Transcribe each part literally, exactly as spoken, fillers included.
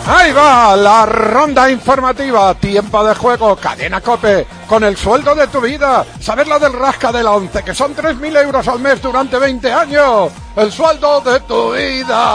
Ahí va la ronda informativa, tiempo de juego, Cadena COPE, con el sueldo de tu vida. ¿Sabes la del rasca de la once? Que son tres mil euros al mes durante veinte años. El sueldo de tu vida.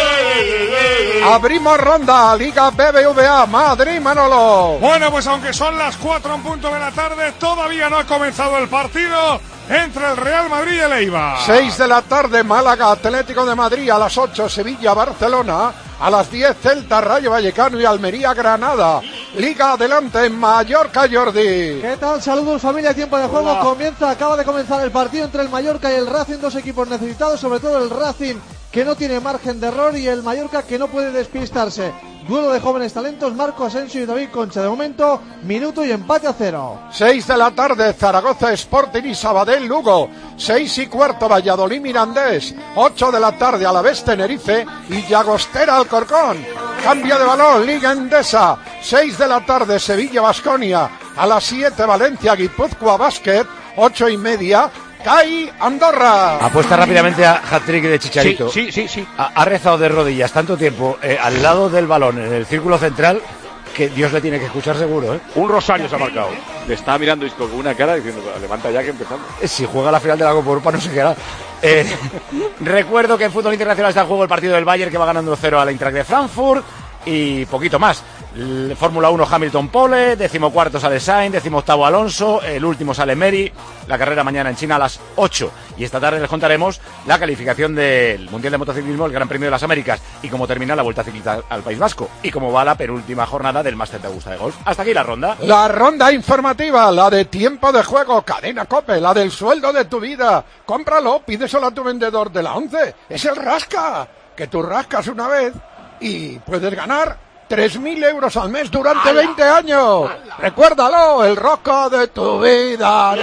Abrimos ronda, Liga B B V A, Madrid, Manolo. Bueno, pues aunque son las cuatro en punto de la tarde, todavía no ha comenzado el partido entre el Real Madrid y el Eibar. seis de la tarde, Málaga, Atlético de Madrid. A las ocho, Sevilla, Barcelona. A las diez, Celta, Rayo Vallecano y Almería, Granada. Liga adelante en Mallorca, Jordi. ¿Qué tal? Saludos, familia. Tiempo de juego. Hola. Comienza, acaba de comenzar el partido entre el Mallorca y el Racing. Dos equipos necesitados, sobre todo el Racing, que no tiene margen de error, y el Mallorca, que no puede despistarse. Duelo de jóvenes talentos, Marco Asensio y David Concha. De momento, minuto y empate a cero. seis de la tarde, Zaragoza Sporting y Sabadell Lugo. seis y cuarto, Valladolid Mirandés. ocho de la tarde, Alavés Tenerife y Llagostera Alcorcón. Cambio de balón, Liga Endesa. seis de la tarde, Sevilla Baskonia. A las siete, Valencia Guipúzcoa Basket. ocho y media, C A I Andorra. Apuesta rápidamente a hat-trick de Chicharito. Sí, sí, sí, sí. Ha, ha rezado de rodillas tanto tiempo eh, al lado del balón, en el círculo central, que Dios le tiene que escuchar seguro, ¿eh? Un rosario se ha marcado. Le está mirando Isco con una cara diciendo, levanta ya que empezamos. Si juega la final de la Copa Europa no se queda. Eh, recuerdo que en fútbol internacional está en juego el partido del Bayern, que va ganando cero a la Eintracht de Frankfurt, y poquito más. L- Fórmula uno, Hamilton pole, decimocuarto sale Sainz, decimoctavo Alonso, el último sale Meri. La carrera mañana en China a las ocho, y esta tarde les contaremos la calificación del Mundial de Motociclismo, el Gran Premio de las Américas, y cómo termina la Vuelta Ciclista al País Vasco, y cómo va la penúltima jornada del Máster de Augusta de Golf. Hasta aquí la ronda. La ronda informativa, la de tiempo de juego, Cadena COPE, la del sueldo de tu vida. Cómpralo, pídeselo a tu vendedor de la once. Es el rasca, que tú rascas una vez y puedes ganar tres mil euros al mes durante ¡Ala! veinte años. ¡Ala! Recuérdalo, el rosca de tu vida.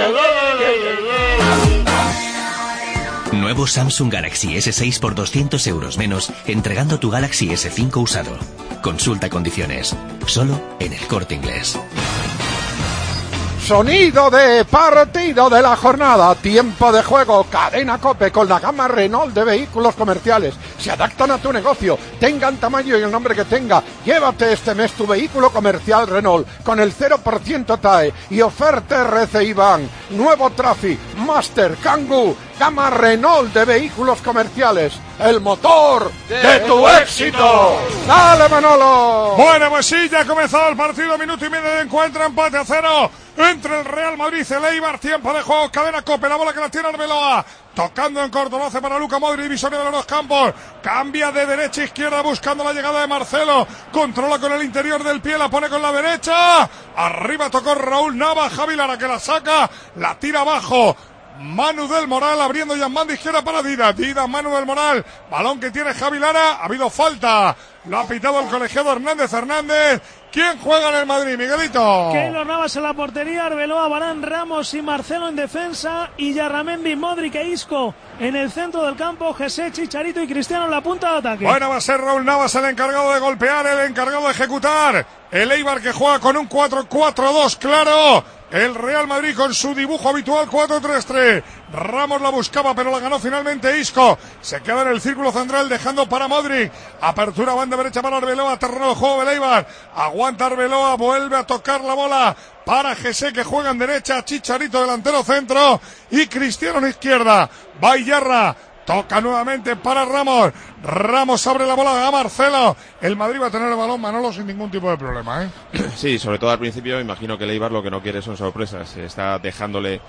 Nuevo Samsung Galaxy ese seis por doscientos euros menos, entregando tu Galaxy ese cinco usado. Consulta condiciones. Solo en El Corte Inglés. Sonido de partido de la jornada, tiempo de juego, Cadena COPE, con la gama Renault de vehículos comerciales. Se adaptan a tu negocio, tengan tamaño y el nombre que tenga. Llévate este mes tu vehículo comercial Renault con el cero por ciento T A E y oferta R C I Ban. Nuevo Trafi, Master, Kangoo, gama Renault de vehículos comerciales. El motor de, de tu, tu éxito. ¡Dale, Manolo! Bueno, pues sí, ya ha comenzado el partido, minuto y medio de encuentro, empate a cero entre el Real Madrid y el Eibar. Tiempo de juego, Cadena COPE, la bola que la tiene Arbeloa, tocando en corto, lo hace para Luka Modric, divisorio de los dos campos, cambia de derecha a izquierda buscando la llegada de Marcelo, controla con el interior del pie, la pone con la derecha, arriba tocó Raúl Navas, Javi Lara que la saca, la tira abajo, Manu del Moral abriendo ya en banda izquierda para Dida, Dida, Manu del Moral, balón que tiene Javi Lara, ha habido falta, lo ha pitado el colegiado Hernández Hernández. ¿Quién juega en el Madrid, Miguelito? Keylor Navas en la portería, Arbeloa, Varane, Ramos y Marcelo en defensa, y Yarramendi, Modric e Isco en el centro del campo, José, Chicharito y Cristiano en la punta de ataque. Bueno, va a ser Raúl Navas el encargado de golpear, el encargado de ejecutar. El Eibar que juega con un cuatro cuatro dos, claro. El Real Madrid con su dibujo habitual cuatro tres tres. Ramos la buscaba, pero la ganó finalmente Isco. Se queda en el círculo central dejando para Modric. Apertura banda derecha para Arbeloa, terreno de juego del Eibar. Aguanta Arbeloa, vuelve a tocar la bola para José que juega en derecha, Chicharito delantero centro y Cristiano en izquierda. Bayarra. Toca nuevamente para Ramos. Ramos abre la bola a Marcelo. El Madrid va a tener el balón, Manolo, sin ningún tipo de problema, ¿eh? Sí, sobre todo al principio. Imagino que el Eibar lo que no quiere son sorpresas. Está dejándole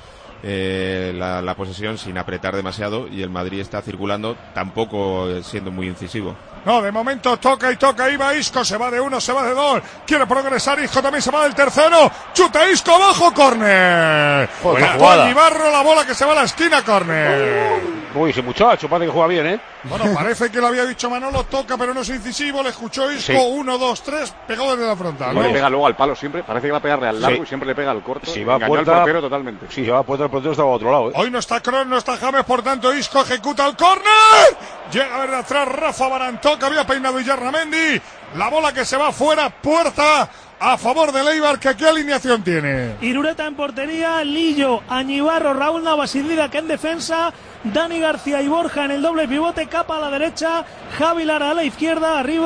eh, la, la posesión sin apretar demasiado. Y el Madrid está circulando, tampoco siendo muy incisivo. No, de momento toca y toca, iba Isco, se va de uno, se va de dos, quiere progresar Isco, también se va del tercero, chuta Isco, abajo, córner. Buena jugada. Ibarro, la bola que se va a la esquina, córner. Uy, ese muchacho parece que juega bien, ¿eh? Bueno, parece que lo había dicho Manolo, toca pero no es incisivo, le escuchó Isco, sí. uno, dos, tres, pegó desde la frontal. No ¿no? le pega luego al palo siempre, parece que va a pegarle al largo sí. y siempre le pega al corto. Si va a puerta, al portero totalmente. Si va a puerta, el portero estaba a otro lado, ¿eh? Hoy no está Kroos, no está James, por tanto Isco ejecuta el córner. Llega a ver de atrás Rafa Barantó, que había peinado Yarramendi. La bola que se va fuera, puerta a favor del Eibar, que ¿qué alineación tiene? Irureta en portería, Lillo, Añibarro, Raúl Navas y Dida que en defensa, Dani García y Borja en el doble pivote, Capa a la derecha, Javi Lara a la izquierda, arriba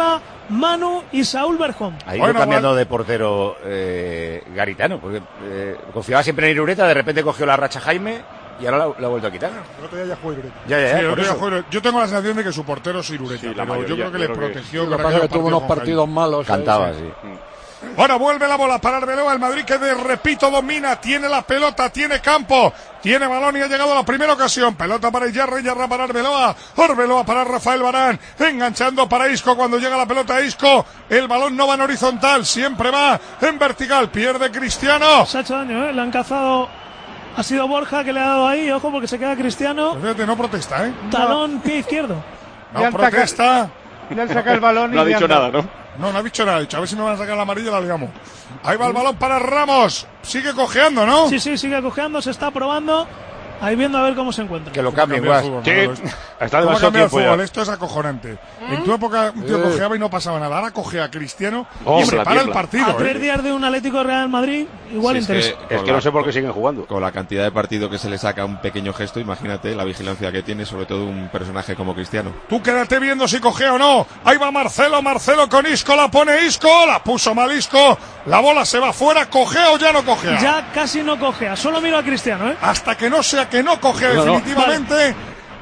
Manu y Saúl Berjón. Ha ido bueno, cambiando bueno. de portero eh, Garitano, porque eh, confiaba siempre en Irureta, de repente cogió la racha Jaime y ahora la, la ha vuelto a quitar. El otro día ya jugó Irureta. Ya, ya, ya, Sí, por yo, eso. juego- yo tengo la sensación de que su portero es Irureta, Sí, la pero mayoría, yo creo que yo le creo que protegió. Lo que con pasa es que aquel tuvo unos partido con partidos malos. Cantaba, eh, sí. Jaime. Bueno, vuelve la bola para Arbeloa, el Madrid que de repito domina, tiene la pelota, tiene campo, tiene balón y ha llegado a la primera ocasión. Pelota para Iyarra, Iyarra para Arbeloa, Arbeloa para Rafael Varán, enganchando para Isco cuando llega la pelota a Isco. El balón no va en horizontal, siempre va en vertical, pierde Cristiano. Se ha hecho daño, ¿eh? Le han cazado. Ha sido Borja que le ha dado ahí, ojo, porque se queda Cristiano. Pues fíjate, no protesta, ¿eh? Talón, pie izquierdo. No Le han protesta. Le han sacado el balón y No ha le han dicho dado. nada, ¿no? No, no ha dicho nada, ha dicho, a ver si me van a sacar la amarilla y la ligamos. Ahí va el balón para Ramos, sigue cojeando, ¿no? Sí, sí, sigue cojeando, se está probando. Ahí viendo a ver cómo se encuentra. Que lo cambien, Cambia el Guas. fútbol, Sí, Manolo. está ¿Cómo demasiado cambia el tiempo ya. fútbol? Esto es acojonante. En tu época un tío Eh. cojeaba y no pasaba nada. Ahora cogea a Cristiano Oh, y se tiembla, para el tiembla. partido. A tres ¿eh? días de un Atlético Real Madrid, igual Sí, es interesa. que Es con que la- no sé por qué siguen jugando. Con la cantidad de partido que se le saca a un pequeño gesto, imagínate la vigilancia que tiene, sobre todo un personaje como Cristiano. Tú quédate viendo si cogea o no. Ahí va Marcelo, Marcelo con Isco, la pone Isco, la puso mal Isco. La bola se va fuera, cogea o ya no cogea. Ya casi no cojea, solo miro a Cristiano, ¿eh? Hasta que no sea que no cogea No, no. definitivamente,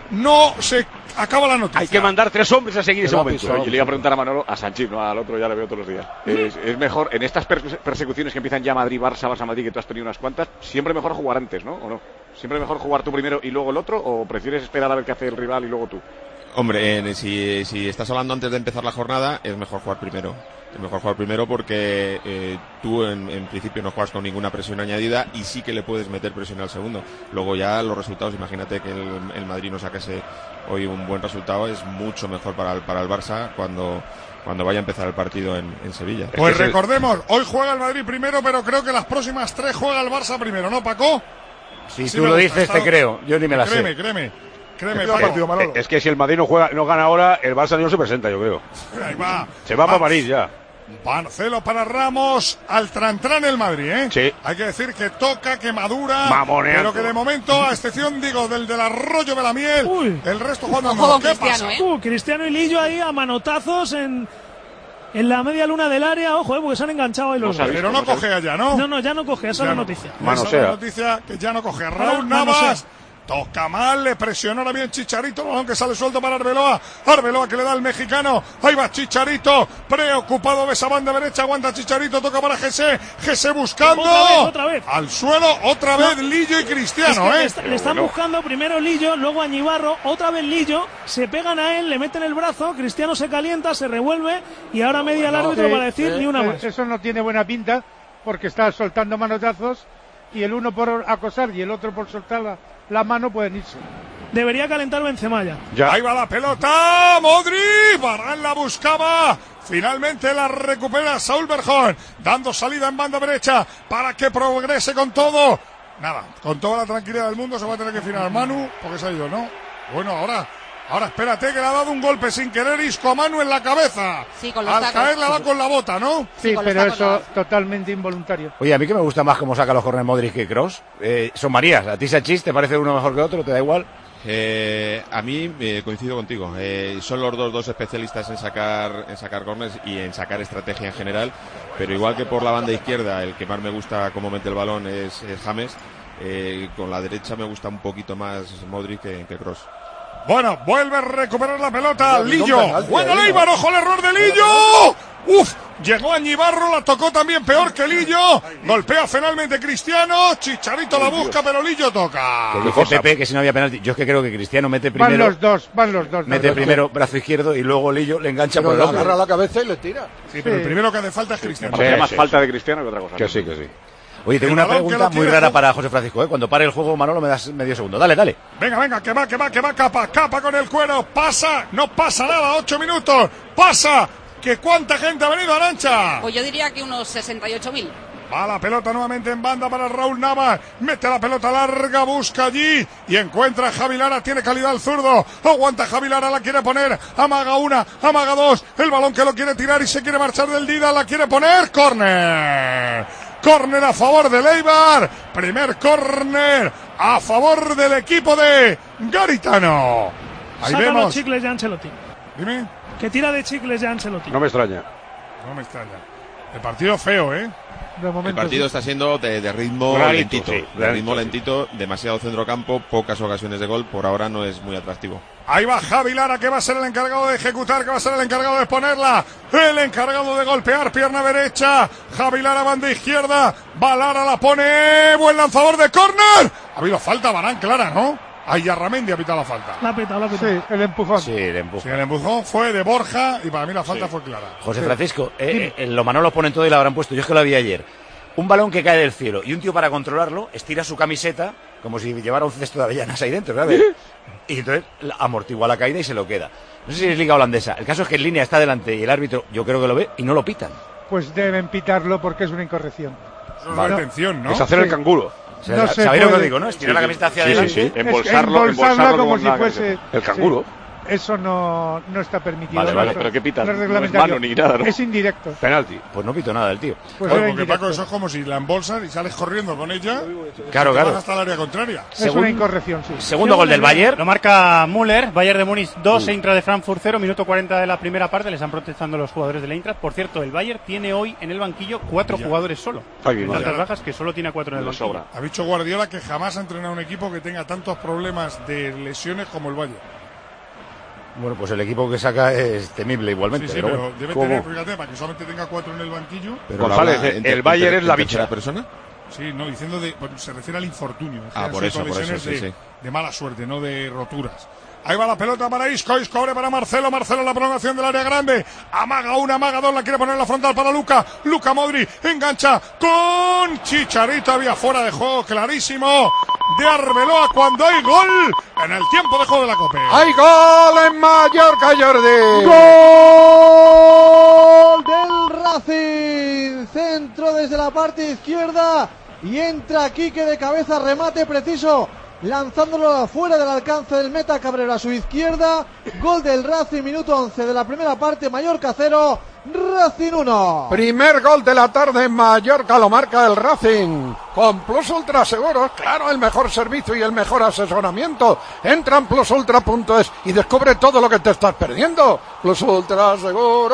no se acaba la noticia. Hay que mandar tres hombres a seguir ese Pero momento. pisado. Yo le iba a preguntar a Manolo, a Sanchís, no al otro, ya le veo todos los días. Es, es mejor, en estas perse- persecuciones que empiezan ya Madrid, Barça, Barça, Madrid, que tú has tenido unas cuantas, siempre mejor jugar antes, ¿no? ¿O no? ¿Siempre mejor jugar tú primero y luego el otro? ¿O prefieres esperar a ver qué hace el rival y luego tú? Hombre, eh, si, si estás hablando antes de empezar la jornada, es mejor jugar primero. Es mejor jugar primero porque eh, tú en, en principio no juegas con ninguna presión añadida y sí que le puedes meter presión al segundo. Luego ya los resultados, imagínate que el, el Madrid no sacase hoy un buen resultado, es mucho mejor para el, para el Barça cuando, cuando vaya a empezar el partido en, en Sevilla. Pues Es que es el- recordemos, hoy juega el Madrid primero, pero creo que las próximas tres juega el Barça primero, ¿no, Paco? Si Sí tú me lo gusta, dices, está- te creo. Yo ni me la Créeme, sé. créeme, créeme, Es Paco. partido, Manolo. Es que si el Madrid no juega, no gana ahora, el Barça no se presenta, yo creo. Ahí va. Se va para París ya. Marcelo para Ramos, al trantrán el Madrid, ¿eh? Sí. Hay que decir que toca, que madura, Mamoneando. pero que de momento, a excepción, digo, del del Arroyo de la Miel, Uy. el resto jugando a Ojo modo. con ¿Qué Cristiano, pasa? ¿eh? Uh, Cristiano y Lillo ahí a manotazos en, en la media luna del área. Ojo, eh, porque se han enganchado ahí los No dos. sabéis. Pero no cogea ya, ¿no? No, no, ya no coge, esa es Ya la no. noticia. Esa Manosea. es la noticia que ya no coge. Raúl Manosea. Navas. Toca mal, le presionó ahora bien Chicharito, balón que sale suelto para Arbeloa. Arbeloa que le da al mexicano. Ahí va Chicharito, preocupado de esa banda derecha, aguanta Chicharito, toca para Jesse. Jesse buscando. Otra vez, otra vez. Al suelo, otra vez Lillo y Es Cristiano, que le, ¿eh? está- le están buscando primero Lillo, luego Añibarro, otra vez Lillo, se pegan a él, le meten el brazo, Cristiano se calienta, se revuelve y ahora media el árbitro Sí, para decir eh, ni una eh, más. Eso no tiene buena pinta porque está soltando manotazos y el uno por acosar y el otro por soltar la, la mano pueden irse. Debería calentar Benzema ya. Ya. Ahí va la pelota, Modric, Varane la buscaba, finalmente la recupera Saúl Berjón, dando salida en banda derecha para que progrese con todo. Nada, con toda la tranquilidad del mundo se va a tener que finar Manu, porque se ha ido, ¿no? Bueno, ahora, ahora espérate que le ha dado un golpe sin querer Isco a Manu en la cabeza. Sí, con los Al tacos. caer la da con la bota, ¿no? Sí, con los pero tacos eso lo hace. totalmente involuntario. Oye, a mí que me gusta más cómo saca los corners Modric que Kroos. Eh, son Marías. ¿A ti, Sanchís, te parece uno mejor que otro? ¿Te da igual? Eh, a mí eh, coincido contigo. Eh, son los dos, dos especialistas en sacar, en sacar corners y en sacar estrategia en general. Pero igual que por la banda izquierda, el que más me gusta cómo mete el balón es, es James. Eh, con la derecha me gusta un poquito más Modric que, que Kroos. Bueno, vuelve a recuperar la pelota, Pero, Lillo. un penalti Bueno, ahí, ¿no? Leibar, ojo el error de Lillo. Uf, llegó Añibarro, la tocó también peor que Lillo. Golpea finalmente Cristiano. Chicharito la busca, pero Lillo toca. Que dice Pepe que si no había penalti. Yo es que creo que Cristiano mete Van primero, los dos, van los dos. mete los dos. primero brazo izquierdo y luego Lillo le engancha Pero por el le hombro. agarra la cabeza y le tira. Sí, pero el primero que hace falta es Me Cristiano. parece Sí, más sí, falta sí. de Cristiano que otra cosa. Que sí, que sí. Oye, tengo El una balón que pregunta lo muy tiene rara Ju- para José Francisco. ¿eh? Cuando pare el juego, Manolo, me das medio segundo. Dale, dale. Venga, venga, que va, que va, que va, capa, capa con el cuero. Pasa, no pasa nada, ocho minutos. Pasa. ¿Que cuánta gente ha venido, Arancha? Pues yo diría que unos sesenta y ocho mil. Va la pelota nuevamente en banda para Raúl Navas. Mete la pelota larga, busca allí y encuentra a Javi Lara. Tiene calidad el zurdo. Aguanta Javi Lara, la quiere poner. Amaga una, amaga dos. El balón que lo quiere tirar y se quiere marchar del Dida. La quiere poner. Córner. Córner a favor de Leibar. Primer córner a favor del equipo de Garitano. Ahí Saca los vemos. chicles de Ancelotti. Dime. que tira de chicles ya Ancelotti. No me extraña. No me extraña. El partido feo, ¿eh? De momento, el partido sí. está siendo de, de ritmo Rarito, lentito, sí, de ritmo sí. lentito, demasiado centrocampo, pocas ocasiones de gol, por ahora no es muy atractivo. Ahí va Javi Lara, que va a ser el encargado de ejecutar, que va a ser el encargado de ponerla, el encargado de golpear, pierna derecha, Javi Lara, banda izquierda, va Lara, la pone, buen lanzador de córner, ha habido falta, Varane, clara, ¿no? Ahí Yarramendi ha pitado la falta. La ha pitado, la ha pitado. Sí, el empujón. Sí, el empujón. Sí, el empujón fue de Borja y para mí la falta Sí. fue clara. José Francisco, eh, eh, lo Manolo ponen todo y lo habrán puesto. Yo es que lo vi ayer. Un balón que cae del cielo y un tío para controlarlo estira su camiseta como si llevara un cesto de avellanas ahí dentro, ¿sabes? Y entonces amortigua la caída y se lo queda. No sé si es liga holandesa. El caso es que en línea está delante y el árbitro, yo creo que lo ve y no lo pitan. Pues deben pitarlo porque es una incorrección. Eso es la detención, ¿no? Es hacer Sí. el canguro. O sea, No se ¿sabéis lo que puede. digo, no? Estirar la camiseta hacia Sí, sí, adelante. sí. Es- Embolsarlo, embolsarla embolsarlo como con si la fuese... El canguro. Sí. Eso no, no está permitido. Vale, No vale, es- pero ¿qué pitas? no es No es reglamentario. mano ni nada, ¿no? Es indirecto. Penalti. Pues no pito nada el tío. Pues Claro, era porque indirecto. Paco, eso es como si la embolsas y sales corriendo con ella. Claro, y te vas claro. hasta el área contraria. Es Según- una incorrección, sí. Segundo gol del Bayern. Lo marca Müller, Bayern de Múnich dos, Eintracht de Frankfurt cero, minuto cuarenta de la primera parte, le están protestando los jugadores del Eintracht. Por cierto, el Bayern tiene hoy en el banquillo cuatro Ya. jugadores solo. Ay, mi En madre. tantas bajas que solo tiene a cuatro en el Le banquillo. sobra. Ha dicho Guardiola que jamás ha entrenado un equipo que tenga tantos problemas de lesiones como el Bayern. Bueno, pues el equipo que saca es temible igualmente. Sí, sí, pero pero bueno. debe ¿Cómo? tener, fíjate, para que solamente tenga cuatro en el banquillo. Pero González, habla el- en ter- el Bayern en es la ter- tercera bicha. persona. Sí, no, diciendo de. Bueno, se refiere al infortunio. Ah, Han por sido eso, por lesiones eso, sí, de, sí. de mala suerte, no de roturas. Ahí va la pelota para Isco, Isco abre para Marcelo, Marcelo en la prolongación del área grande, amaga una, amaga dos, la quiere poner en la frontal para Luca, Luca Modri, engancha con Chicharito, había fuera de juego clarísimo de Arbeloa cuando hay gol en el tiempo de juego de la Copa. ¡Hay gol en Mallorca, Jordi! Gol del Racing. Centro desde la parte izquierda y entra Quique de cabeza, remate preciso, lanzándolo fuera del alcance del meta Cabrera a su izquierda. Gol del Racing, minuto once de la primera parte, Mallorca cero, Racing uno. Primer gol de la tarde en Mallorca, lo marca el Racing. Con Plus Ultra Seguros, claro, el mejor servicio y el mejor asesoramiento. Entra en plus ultra punto es y descubre todo lo que te estás perdiendo. Plus Ultra Seguros.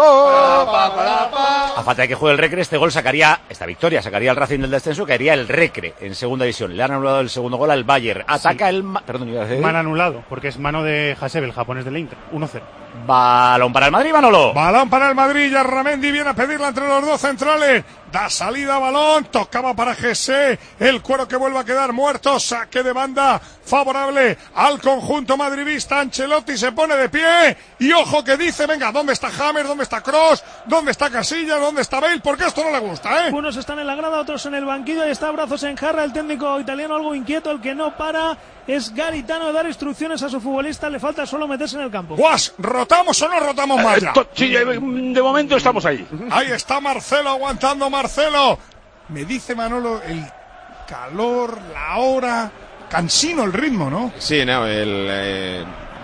A falta de que juegue el Recre, este gol sacaría, esta victoria sacaría al Racing del descenso, caería el Recre en segunda división. Le han anulado el segundo gol al Bayern. Ataca el... Ma- Perdón, iba a decir... Man anulado, porque es mano de Hasebe, el japonés del Eintracht. uno cero. Balón para el Madrid, Manolo. Balón para el Madrid, Yarramendi viene a pedirla entre los dos centrales, da salida balón, tocaba para Gese, el cuero que vuelve a quedar muerto, saque de banda favorable al conjunto madridista, Ancelotti se pone de pie y ojo que dice, venga, ¿dónde está James? ¿Dónde está Kroos? ¿Dónde está Casillas? ¿Dónde está Bale? Porque esto no le gusta, ¿eh? Unos están en la grada, otros en el banquillo y está brazos en jarra el técnico italiano, algo inquieto, el que no para es Garitano de dar instrucciones a su futbolista, le falta solo meterse en el campo. Guas, ¿rotamos o no rotamos más ya? Esto- sí, de, de momento estamos ahí. Ahí está Marcelo, aguantando Marcelo. Me dice Manolo, el calor, la hora, cansino el ritmo, ¿no? Sí, no, el, eh,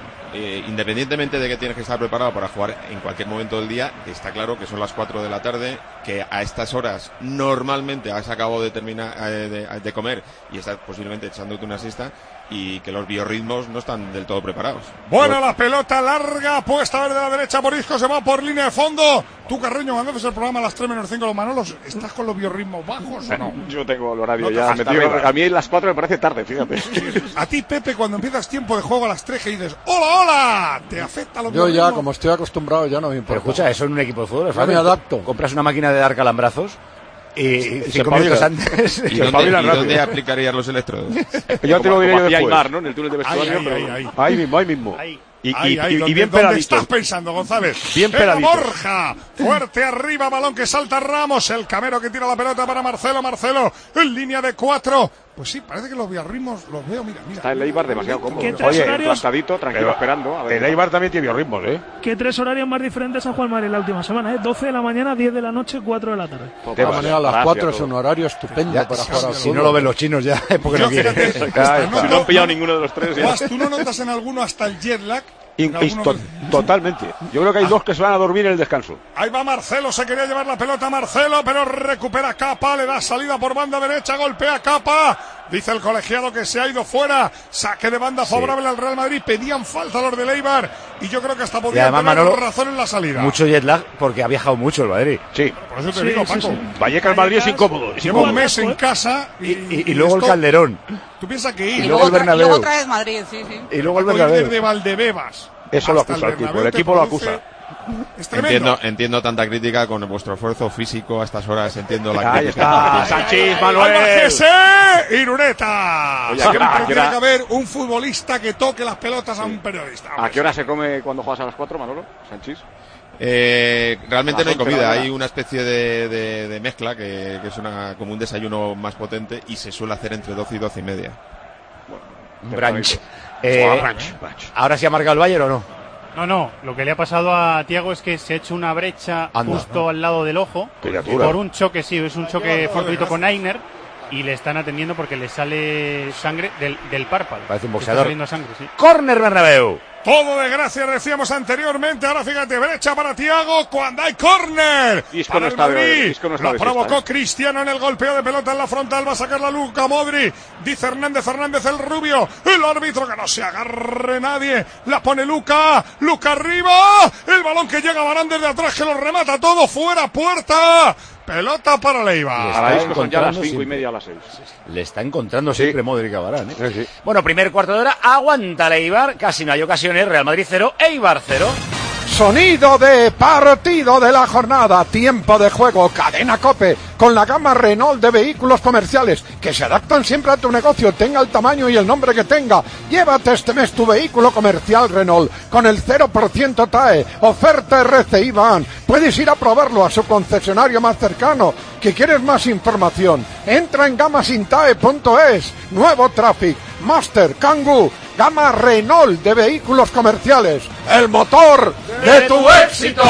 eh, independientemente de que tienes que estar preparado para jugar en cualquier momento del día, está claro que son las cuatro de la tarde, que a estas horas normalmente has acabado de terminar eh, de, de comer y estás posiblemente echándote una siesta y que los biorritmos no están del todo preparados. Buena la pelota larga, puesta a ver de la derecha por Isco, se va por línea de fondo. Tú, Carreño, cuando haces el programa a las tres menos cinco, los Manolos, ¿estás con los biorritmos bajos o no? Yo tengo el horario No te ya hasta metido. arriba. A mí las cuatro me parece tarde, fíjate. A ti, Pepe, cuando empiezas tiempo de juego a las tres que dices ¡Hola, hola! ¿Te afecta los Yo ya, biorritmos? como estoy acostumbrado, ya no me Pero importa. escucha, eso en un equipo de fútbol es Ya me fácil. adapto. Compras una máquina de dar calambrazos y se cinco espabila. minutos antes... ¿Y dónde, espabila y rápido. dónde aplicarías los electrodos? Yo te lo diré yo Como hacía después. Aymar, ¿no? En el túnel de Ahí, vestuario. ahí, pero- ahí, ahí. Ahí mismo, ahí mismo. Ahí. Y, y- Ahí, ahí, y- y ¿dónde- bien ¿dónde peladito. estás pensando, González? Bien Venga, peladito. Borja, fuerte arriba, balón que salta Ramos, el Camero que tira la pelota para Marcelo, Marcelo, en línea de cuatro. Pues sí, parece que los biorritmos los veo, mira, mira. Está el Eibar demasiado cómodo. ¿Qué tres Oye, horarios? plantadito, tranquilo, Pero esperando. A ver. El Eibar también tiene biorritmos, ¿eh? ¿Qué tres horarios más diferentes a Juan Mari la última semana? ¿eh? doce de la mañana, diez de la noche, cuatro de la tarde. Todo De todas para- maneras, las para cuatro Asia, es un todo. horario estupendo Ya, para si, jugar al si fútbol. no lo ven los chinos ya es porque Yo, no quieren. fíjate, Está- hasta está- Si no han pillado ninguno de los tres. ya. Guas, ¿tú no notas en alguno hasta el jet lag? In- En alguno to- de- totalmente. Yo creo que hay dos que se van a dormir en el descanso. Ahí va Marcelo, se quería llevar la pelota Marcelo, pero recupera Capa, le da salida por banda derecha, golpea Capa, Dice el colegiado que se ha ido fuera. Saque de banda favorable sí. al Real Madrid. Pedían falta los del Eibar. Y yo creo que hasta podían tener Manolo, razón en la salida. Mucho jet lag porque ha viajado mucho el Madrid. Sí. Por eso te sí, digo, sí, Paco. Sí. Vallecas al Madrid es incómodo. Es Lleva incómodo. un mes en casa. Y, y, y, y luego esto, el Calderón. Tú piensas que ir. Y luego, otra, y luego otra vez Madrid, sí, sí. Y luego el Bernabéu. de Valdebebas. Eso lo acusa el equipo. El equipo lo acusa. Entiendo, entiendo tanta crítica con vuestro esfuerzo físico a estas horas. Entiendo la Ahí está, Sánchez, Manuel. ¡Irureta! Oye, ¿a qué hora, tiene que haber un futbolista que toque las pelotas sí. a un periodista. ¿A qué hora se come cuando juegas a las cuatro, Manolo? Sánchez. Eh, realmente no hay comida, hay una especie de, de, de mezcla que, que es una, como un desayuno más potente y se suele hacer entre doce y doce y media. Bueno, brunch. Eh, brunch, brunch. ¿Ahora sí ha marcado el Bayern o no? No, no, lo que le ha pasado a Thiago es que se ha hecho una brecha Anda, justo ¿no? al lado del ojo Criatura. por un choque, sí, es un choque fortuito con Ainer y le están atendiendo porque le sale sangre del, del párpado. Parece un boxeador. Sangre, sí. Córner Bernabéu. Todo de gracia decíamos anteriormente, ahora fíjate, brecha para Thiago cuando hay córner. Isco no está de, Isco no está Lo provocó ¿eh? Cristiano en el golpeo de pelota en la frontal, va a sacar la Luka Modric. Dice Hernández Fernández el rubio, el árbitro que no se agarre nadie. La pone Luka, Luka arriba. El balón que llega a Varane desde atrás que lo remata todo fuera, puerta. Pelota para Leiva. Ahora Isco son ya las cinco y media a las seis. Le está encontrando siempre sí. Modric a Varane. ¿eh? Sí, sí. Bueno, primer cuarto de hora, aguanta el Eibar, casi no hay ocasiones, Real Madrid cero, Eibar cero. Sonido de partido de la jornada, tiempo de juego, cadena COPE, con la gama Renault de vehículos comerciales, que se adaptan siempre a tu negocio, tenga el tamaño y el nombre que tenga. Llévate este mes tu vehículo comercial Renault, con el cero por ciento T A E, oferta R C I Ban. Puedes ir a probarlo a su concesionario más cercano. ¿Que quieres más información? Entra en gamasintae punto es, nuevo Traffic, Master, Kangoo, gama Renault de vehículos comerciales, el motor de tu éxito.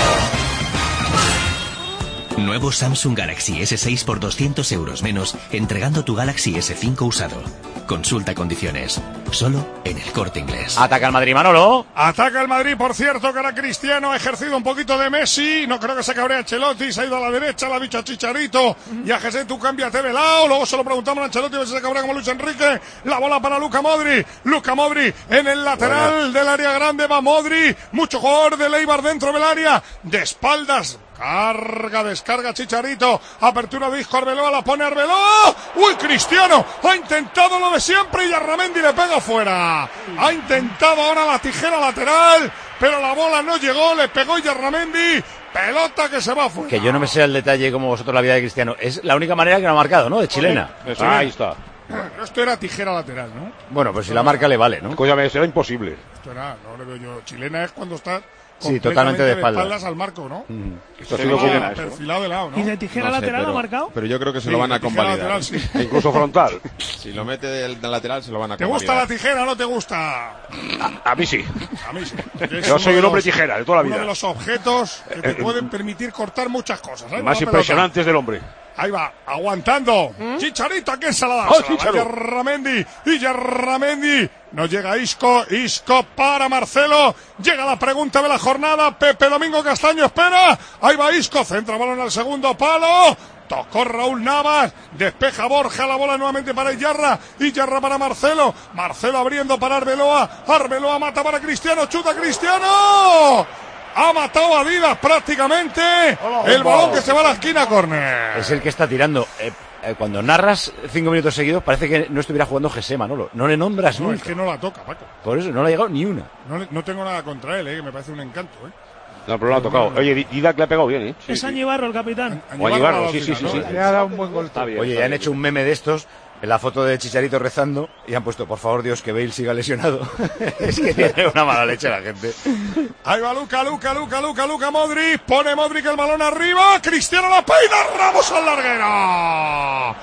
Nuevo Samsung Galaxy ese seis por doscientos euros menos, entregando tu Galaxy ese cinco usado. Consulta condiciones. Solo en El Corte Inglés. Ataca el Madrid, Manolo. Ataca el Madrid, por cierto, que ahora Cristiano ha ejercido un poquito de Messi. No creo que se cabrea Ancelotti. Se ha ido a la derecha, la bicha Chicharito. Y a Jesús, tú cámbiate de lado. Luego se lo preguntamos a Ancelotti a ver si se cabrea como Luis Enrique. La bola para Luka Modric. Luka Modric en el lateral bueno. del área grande. Va Modric. Mucho jugador de Eibar dentro del área. De espaldas. Carga, descarga Chicharito, apertura de Isco, Arbeloa, la pone Arbeloa. ¡Uy, Cristiano! Ha intentado lo de siempre y Yarramendi le pega fuera. Ha intentado ahora la tijera lateral, pero la bola no llegó, le pegó Yarramendi. Pelota que se va fuera. Que yo no me sé el detalle como vosotros la vida de Cristiano. Es la única manera que no ha marcado, ¿no? De chilena. Oye, ah, ahí está. Esto era tijera lateral, ¿no? Bueno, pues si la marca le vale, ¿no? Escúchame, será imposible. Esto era, no le veo yo. Chilena es cuando está... Sí, totalmente de espaldas. de espaldas al marco, ¿no? Mm. Esto ha sido como perfilado de lado, ¿no? ¿Y de tijera no sé, lateral pero, ha marcado? Pero yo creo que se sí, lo van a convalidar. Lateral, sí. Incluso frontal. Si lo mete del, del lateral, se lo van a ¿Te convalidar. gusta la tijera o no te gusta? A, a mí sí. A mí sí. Yo soy un hombre tijera de toda la vida. Uno de los objetos que te pueden permitir cortar muchas cosas. ¿eh? Más impresionantes del hombre. Ahí va, aguantando. ¿Mm? Chicharito, ¿a quién se la da? Oh, se la da Yarramendi. Y Yarramendi. No llega Isco. Isco para Marcelo. Llega la pregunta de la jornada. Pepe Domingo Castaño espera. Ahí va Isco. Centra balón al segundo palo. Tocó Raúl Navas. Despeja Borja. La bola nuevamente para Iyarra. Iyarra para Marcelo. Marcelo abriendo para Arbeloa. Arbeloa mata para Cristiano. Chuta Cristiano. Ha matado a Adidas prácticamente. El balón que se va a la esquina, córner. Es el que está tirando. Eh, eh, cuando narras cinco minutos seguidos parece que no estuviera jugando José Manolo. No le nombras no, nunca. Es que no la toca, Paco. Por eso, no le ha llegado ni una. No, le, no tengo nada contra él, eh, que me parece un encanto. Eh. No, pero lo ha tocado. Oye, Didac le ha pegado bien, ¿eh? Sí, es Añibarro, el capitán. O Añibarro, sí, sí, sí, sí. Le ha dado un buen gol. Oye, ya han hecho un meme de estos. En la foto de Chicharito rezando y han puesto, por favor, Dios, que Bale siga lesionado. Es que tiene una mala leche la gente. Ahí va Luka, Luka, Luka, Luka, Luka Modric. Pone Modric el balón arriba. Cristiano la peina. Ramos al larguero.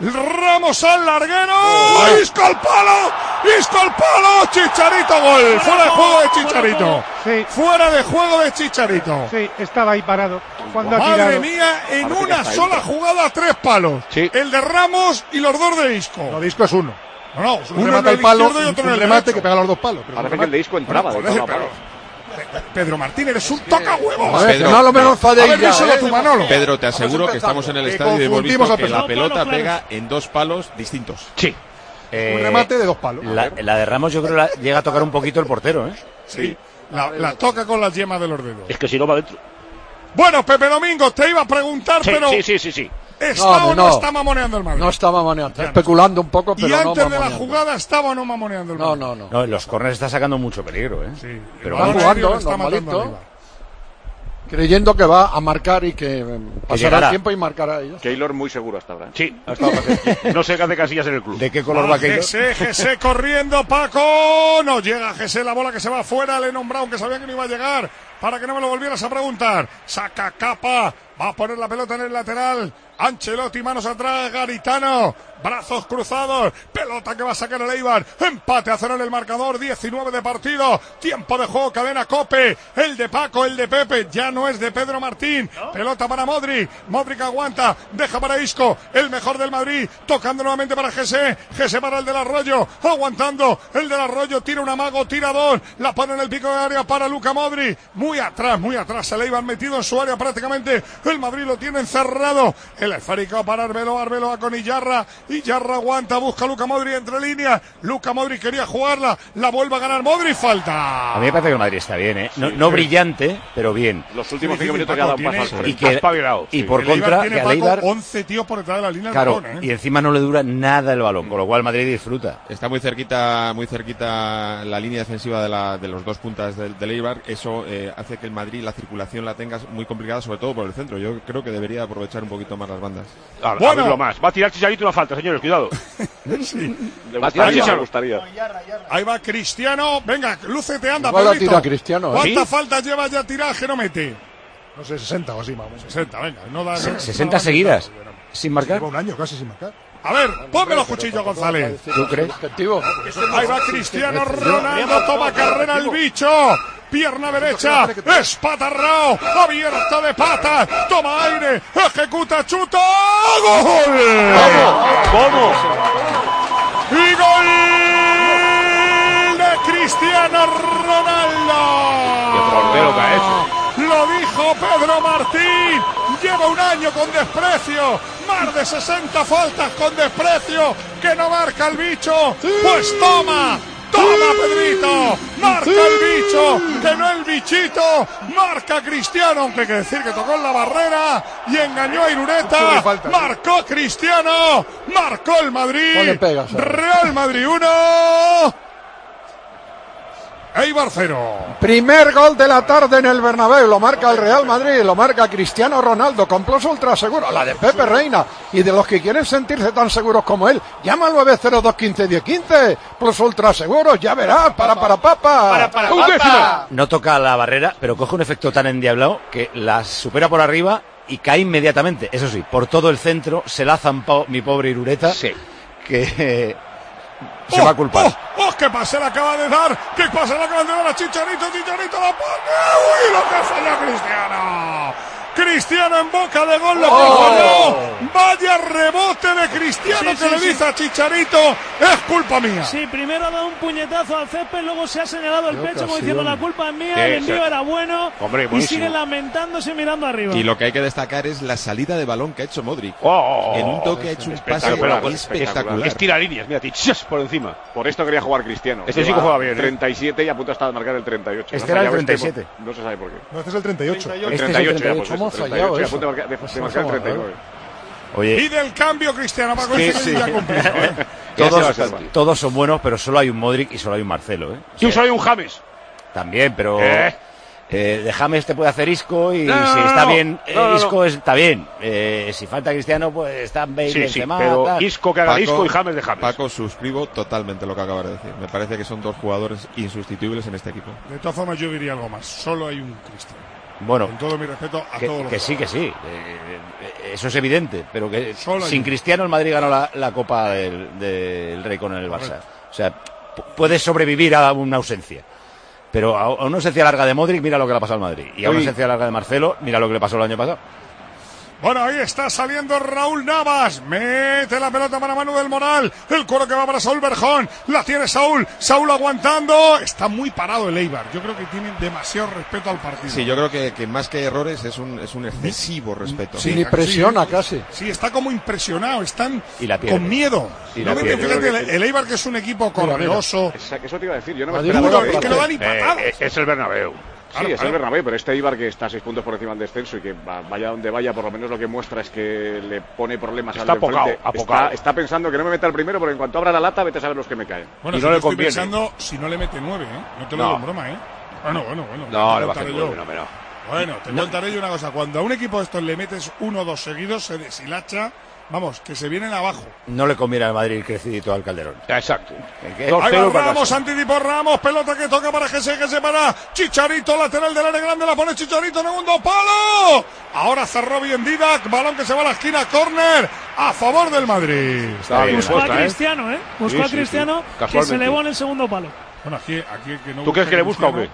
Ramos al larguero. Oh, Isco al palo. Isco al palo. Chicharito gol. Fuera de juego de Chicharito. Sí. Fuera de juego de Chicharito. Sí, estaba ahí parado. Cuando Madre ha tirado. mía, en una sola jugada, tres palos. Sí. El de Ramos y los dos de Isco. No, de Isco es uno. No, no, uno remata el palo y otro un remate que pega los dos palos. Parece que el de Isco entraba. Bueno, de joder, palo. Pedro Martín, eres un toca huevos. A ver, Pedro, no lo menos A ver, Fadella, díselo a ¿eh? tu Manolo. Pedro, te aseguro Vamos que estamos en el empezando. estadio y hemos confundimos visto a que personas. la pelota Palos pega claros. en dos palos distintos. Sí. Eh, Un remate de dos palos. La, la de Ramos yo creo que la- llega a tocar un poquito el portero, ¿eh? Sí, la, la toca con las yemas de los dedos. Es que si no va dentro. Bueno, Pepe Domingo, te iba a preguntar, Sí, pero sí, sí, sí, sí. ¿está No, o no, no. está mamoneando el Madrid? No está mamoneando, Ya no. especulando un poco, pero y no antes de la mamoneando. jugada estaba o no mamoneando el No, Madrid. no, no. No, en los corners está sacando mucho peligro, ¿eh? Sí, Pero el va balón jugando, aéreo le está matando normalito. arriba. Creyendo que va a marcar y que eh, pasará llegará. el tiempo y marcará ellos. Keylor muy seguro hasta ahora. ¿eh? Sí, ha estado bastante- no sé qué hace Casillas en el club. ¿De qué color va Va aquello? Jesse, Jesse corriendo, Paco. No llega Jesse, la bola que se va afuera. Le he nombrado, aunque sabía que no iba a llegar. Para que no me lo volvieras a preguntar. Saca Capa. Va a poner la pelota en el lateral. Ancelotti, manos atrás. Garitano. Brazos cruzados. Pelota que va a sacar el Eibar. Empate a cero en el marcador. diecinueve de partido. Tiempo de juego. Cadena Cope. El de Paco, el de Pepe. Ya no es de Pedro Martín. Pelota para Modric. Modric aguanta. Deja para Isco. El mejor del Madrid. Tocando nuevamente para Jesse. Jesse para el del Arroyo. Aguantando. El del Arroyo tira un amago. Tira dos. La pone en el pico de área para Luka Modric. Muy atrás, muy atrás. Se le iban metido en su área prácticamente. El Madrid lo tiene encerrado. El esférico para Arbeloa. Arbeloa con Iyarra. Iyarra aguanta. Busca Luka Modric entre líneas. Luka Modric quería jugarla. La vuelve a ganar Modric. Falta. A mí me parece que el Madrid está bien, ¿eh? No, no brillante, pero bien. Los últimos Sí, cinco sí, minutos Paco, ya ha dado un tiene- paso al Y frente. que, espabilado, y sí. por El Eibar contra, tiene, que al Paco, Eibar, once tíos por detrás de la línea del claro, balón, ¿eh? y encima no le dura nada el balón, con lo cual el Madrid disfruta. Está muy cerquita, muy cerquita la línea defensiva de, la, de los dos puntas del, del Eibar. Eso eh, hace que el Madrid la circulación la tenga muy complicada, sobre todo por el centro. Yo creo que debería aprovechar un poquito más las bandas. A, Bueno. a verlo más. Va a tirar Chicharito una falta, señores, cuidado. Le Va a tirar gustaría, le Chicharito. gustaría. Ahí va Cristiano. Venga, lúcete, anda, Igual la Pedrito. tira Cristiano, ¿eh? ¿Cuántas ¿Sí? faltas lleva ya tiradas que no mete? No sé, sesenta o así, vamos. sesenta, venga. No da, Se- no- sesenta no da- seguidas, sin marcar. Lleva un año casi sin marcar. A ver, ponme los cuchillos, González. ¿Tú crees? Objetivo. Ahí va Cristiano Ronaldo, toma carrera el bicho. Pierna derecha, espatarrao, abierto de patas, toma aire, ejecuta, chuta, ¡gol! ¿Cómo? ¡Y gol de Cristiano Ronaldo! Qué portero que ha hecho. Lo dijo Pedro Martín. Lleva un año con desprecio. Más de sesenta faltas con desprecio. Que no marca el bicho. Pues toma. Toma, Pedrito. Marca el bicho. Que no el bichito. Marca Cristiano. Aunque hay que decir que tocó en la barrera. Y engañó a Irureta. Marcó Cristiano. Marcó el Madrid. Ponle pegas, ¿sabes? Real Madrid uno. Eibar cero. Primer gol de la tarde en el Bernabéu, lo marca el Real Madrid, lo marca Cristiano Ronaldo con Plus Ultra Seguro, la de Pepe Reina, y de los que quieren sentirse tan seguros como él, llama al nueve cero dos uno cinco uno cero uno cinco, Plus Ultra Seguro, ya verás, para para papa. Para, para, papa. No toca la barrera, pero coge un efecto tan endiablado que la supera por arriba y cae inmediatamente. Eso sí, por todo el centro se la ha zampado mi pobre Irureta, que se va a culpar. ¡Oh! ¡Oh! ¡Qué pase le acaba de dar! ¡Qué pase le acaba de dar a Chicharito! ¡Chicharito la pone! ¡Uy! ¡Lo que falló Cristiano! Cristiano en boca de gol, lo que Oh. falló. Vaya rebote de Cristiano Sí, que sí, le sí. dice a Chicharito. Es culpa mía. Sí, primero ha dado un puñetazo al césped, luego se ha señalado el Qué pecho como ocasión. diciendo la culpa es mía, Sí, el envío sí. era bueno Hombre, y buenísimo. sigue lamentándose mirando arriba. Y lo que hay que destacar es la salida de balón que ha hecho Modric. Oh, En un toque ha hecho un pase espectacular, espectacular. Es tira líneas, mira, tichas por encima. Por esto quería jugar Cristiano. Este sí Lleva que juega bien, ¿eh? treinta y siete y a punto está de marcar el treinta y ocho. Este No era el fallaba treinta y siete. No se sabe por qué. No, este es el treinta y ocho. El Este es el treinta y ocho, ya, treinta y pues ocho, ¿cómo eso, ha treinta y ocho, fallado y a punto de eso? marcar, de, Pues de no marcar el somos, treinta y nueve. Y Oye, del cambio Cristiano. Paco, Sí, este sí. ya ha cumplido, ¿eh? Ya se va a todos, salvar. todos son buenos, pero solo hay un Modric y solo hay un Marcelo, ¿eh? Y un solo hay un James. También, pero ¿Eh? eh, de James te puede hacer Isco y No, no, si no, está no. bien eh, No, no, Isco no. es- está bien. Eh, si falta Cristiano, pues está Bale, Sí, sí, Benzema, pero tal. Isco que haga Isco y James de James. Paco, suscribo totalmente lo que acabas de decir. Me parece que son dos jugadores insustituibles en este equipo. De todas formas, yo diría algo más. Solo hay un Cristiano. Bueno, Con todo mi respeto a que, todos los que sí, que sí. Eh, eh, eso es evidente, pero que Solo hay sin uno. Cristiano el Madrid ganó la, la Copa del, del Rey con el Barça. O sea, p- puede sobrevivir a una ausencia. Pero a, a una ausencia larga de Modric, mira lo que le ha pasado al Madrid. Y a una Oye. ausencia larga de Marcelo, mira lo que le pasó el año pasado. Bueno, ahí está saliendo Raúl Navas. Mete la pelota para Manu del Moral. El cuero que va para Saúl Berjón. La tiene Saúl. Saúl aguantando. Está muy parado el Eibar. Yo creo que tienen demasiado respeto al partido. Sí, yo creo que, que más que errores es un, es un excesivo respeto. Sí, ni presiona sí, casi. Sí, está como impresionado. Están y la con miedo. Y no la meten, pierde. fíjate, el, el Eibar que es un equipo correoso. Eso te iba a decir. Yo no me Duro, esperaba. es que no da ni patadas. Eh, es el Bernabéu. Sí, es el Bernabéu, pero este Eibar que está a seis puntos por encima del descenso y que vaya donde vaya, por lo menos lo que muestra es que le pone problemas está al de enfrente. Apocado, apocado. Está, está pensando que no me meta el primero, porque en cuanto abra la lata, vete a saber los que me caen. Bueno, y si no le estoy conviene. pensando si no le mete nueve, ¿eh? No te lo No. digo en broma, ¿eh? Bueno, bueno, bueno. No, te le va a contaré hacer yo. nueve, no, pero... Bueno, te No. contaré yo una cosa. Cuando a un equipo de estos le metes uno o dos seguidos, se deshilacha. Vamos, que se vienen abajo. No le conviene al Madrid crecidito al Calderón. Exacto. ¿Qué? Dos Ahí cero va para Ramos, casa. anticipo Ramos, pelota que toca para Gese, Gese para Chicharito, lateral del área grande, la pone Chicharito, segundo palo. Ahora cerró bien Didac, balón que se va a la esquina, córner, a favor del Madrid. Está bien Buscó a puesta, ¿eh? Cristiano, ¿eh? Buscó Sí, a sí, Cristiano, sí. que se Casualmente. elevó en el segundo palo. Bueno, aquí, aquí el que no ¿Tú crees que le busca o qué?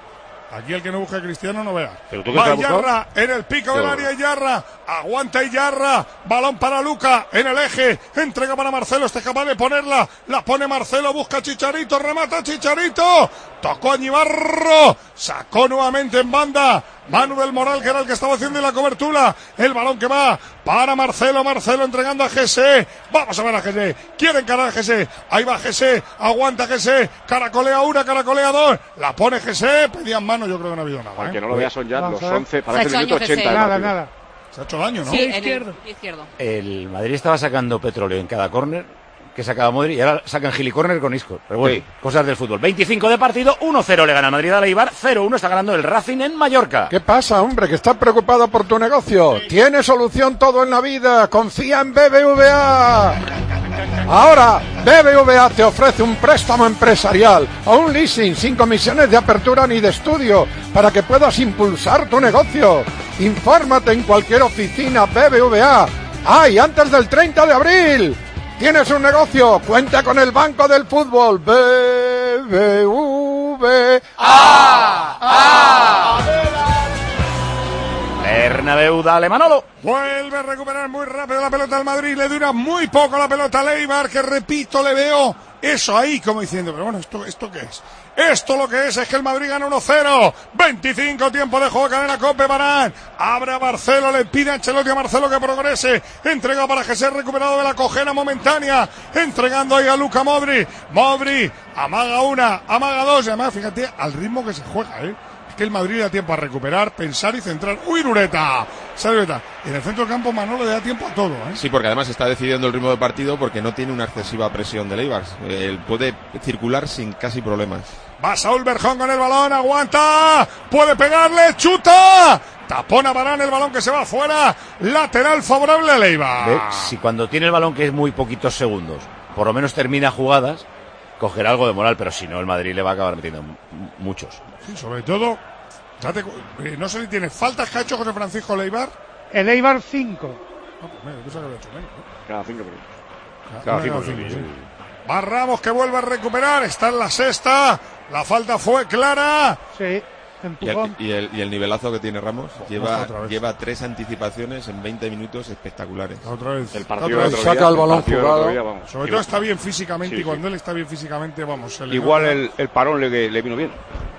Aquí el que no busca a Cristiano no vea. ¿Pero tú crees Va que la ha buscado? Iyarra en el pico del Qué área, Iyarra. Aguanta Iyarra. Balón para Luca en el eje. Entrega para Marcelo. Este es capaz de ponerla. La pone Marcelo. Busca a Chicharito. Remata Chicharito. Tocó a Ñibarro. Sacó nuevamente en banda. Manu del Moral, que era el que estaba haciendo la cobertura. El balón que va para Marcelo. Marcelo entregando a Gese. Vamos a ver a Gese. Quiere encarar a Gese. Ahí va Gese. Aguanta Gese. Caracolea una, caracolea dos. La pone Gese. Pedían mano. Yo creo que no ha habido nada. Aunque ¿eh? no lo veas, son ya Vamos los a ver. once, Se para ha el hecho minuto años ochenta. ese. del Nada, partido. nada. Se ha hecho daño, ¿no? Sí, en el izquierdo. izquierdo. El Madrid estaba sacando petróleo en cada córner que sacaba Modric y ahora sacan gilicorner con Isco. Pero bueno, Sí. cosas del fútbol. veinticinco de partido, uno cero le gana Madrid al Eibar, cero uno está ganando el Racing en Mallorca. ¿Qué pasa, hombre? Que estás preocupado por tu negocio. Tiene solución todo en la vida. Confía en B B V A. Ahora, B B V A te ofrece un préstamo empresarial o un leasing sin comisiones de apertura ni de estudio para que puedas impulsar tu negocio. Infórmate en cualquier oficina B B V A. ¡Ay, antes del treinta de abril! ¿Tienes un negocio? Cuenta con el Banco del Fútbol. B B V A. Bernabéu, dale Manolo. Vuelve a recuperar muy rápido la pelota al Madrid. Le dura muy poco la pelota al Eibar, que repito, le veo eso ahí como diciendo, pero bueno, ¿esto, esto qué es? Esto lo que es es que el Madrid gana uno cero. veinticinco tiempo de juego, cadena Cope, Varane. Abre a Marcelo, le pide a Ancelotti a Marcelo que progrese. Entrega para Jesús, recuperado de la cojera momentánea. Entregando ahí a Luka Modric. Modric amaga una, amaga dos. Y además, fíjate al ritmo que se juega, ¿eh? Que el Madrid le da tiempo a recuperar, pensar y centrar. ¡Uy, Lureta! Sale Lureta. En el centro del campo Manolo le da tiempo a todo, ¿eh? Sí, porque además está decidiendo el ritmo de partido porque no tiene una excesiva presión del Eibar. Él puede circular sin casi problemas. Va Saúl Berjón con el balón, aguanta, puede pegarle, chuta, tapona Varane el balón que se va afuera, lateral favorable al Eibar. Ve, si cuando tiene el balón, que es muy poquitos segundos, por lo menos termina jugadas, cogerá algo de moral, pero si no, el Madrid le va a acabar metiendo m- muchos. Sí, sobre todo, date cu- eh, no sé si tiene faltas que ha hecho José Francisco Leibar. El Eibar cinco. No, pues mira, yo pensaba que había hecho menos, ¿no? Cada cinco minutos. Cada cinco minutos, sí. Va Ramos que vuelve a recuperar, está en la sexta, la falta fue clara. Sí, Y el, empujón. y el- y el nivelazo que tiene Ramos lleva, otra vez. lleva tres anticipaciones en veinte minutos espectaculares. Otra vez. El partido otra del vez. otro Saca día, el balón partido del otro jugado. día, vamos. Sobre todo está bien físicamente Sí, y cuando sí. él está bien físicamente, vamos. se le Igual nota. el, el parón le, le vino bien.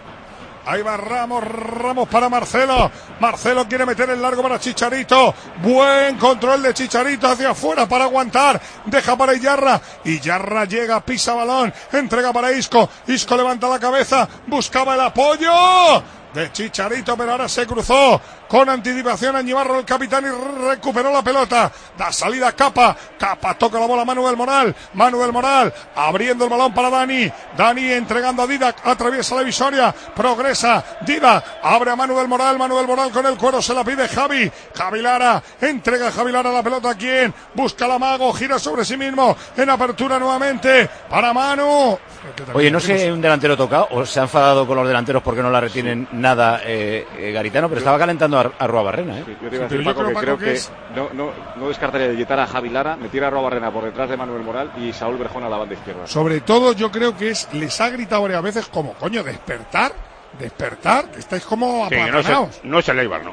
Ahí va Ramos, Ramos para Marcelo. Marcelo quiere meter el largo para Chicharito. Buen control de Chicharito hacia afuera para aguantar. Deja para Iyarra. Iyarra llega, pisa balón. Entrega para Isco. Isco levanta la cabeza. Buscaba el apoyo de Chicharito, pero ahora se cruzó con anticipación a Ñibarro, el capitán, y recuperó la pelota. Da salida Capa. Capa toca la bola a Manu del Moral. Manu del Moral abriendo el balón para Dani. Dani entregando a Didac. Atraviesa la visoria. Progresa. Didac abre a Manu del Moral. Manu del Moral con el cuero. Se la pide Javi. Javi Lara. Entrega a Javi Lara la pelota. ¿Quién? Busca la mago. Gira sobre sí mismo. En apertura nuevamente para Manu. Oye, no sé, un delantero tocado, o se ha enfadado con los delanteros porque no la retienen nada eh, eh, Garitano, pero estaba calentando a, a Ruabarrena, ¿eh? Sí, yo te iba a Sí, decir, pero yo Paco, que creo, creo Paco, que, que es- no, no, no descartaría de quitar a Javi Lara, metiera a Roa Barrena por detrás de Manuel Moral y Saúl Berjón a la banda izquierda. Sobre todo yo creo que es, les ha gritado varias veces como, coño, despertar, despertar, que estáis como Sí, que no, es aplatanados. el, no es el Eibar, no.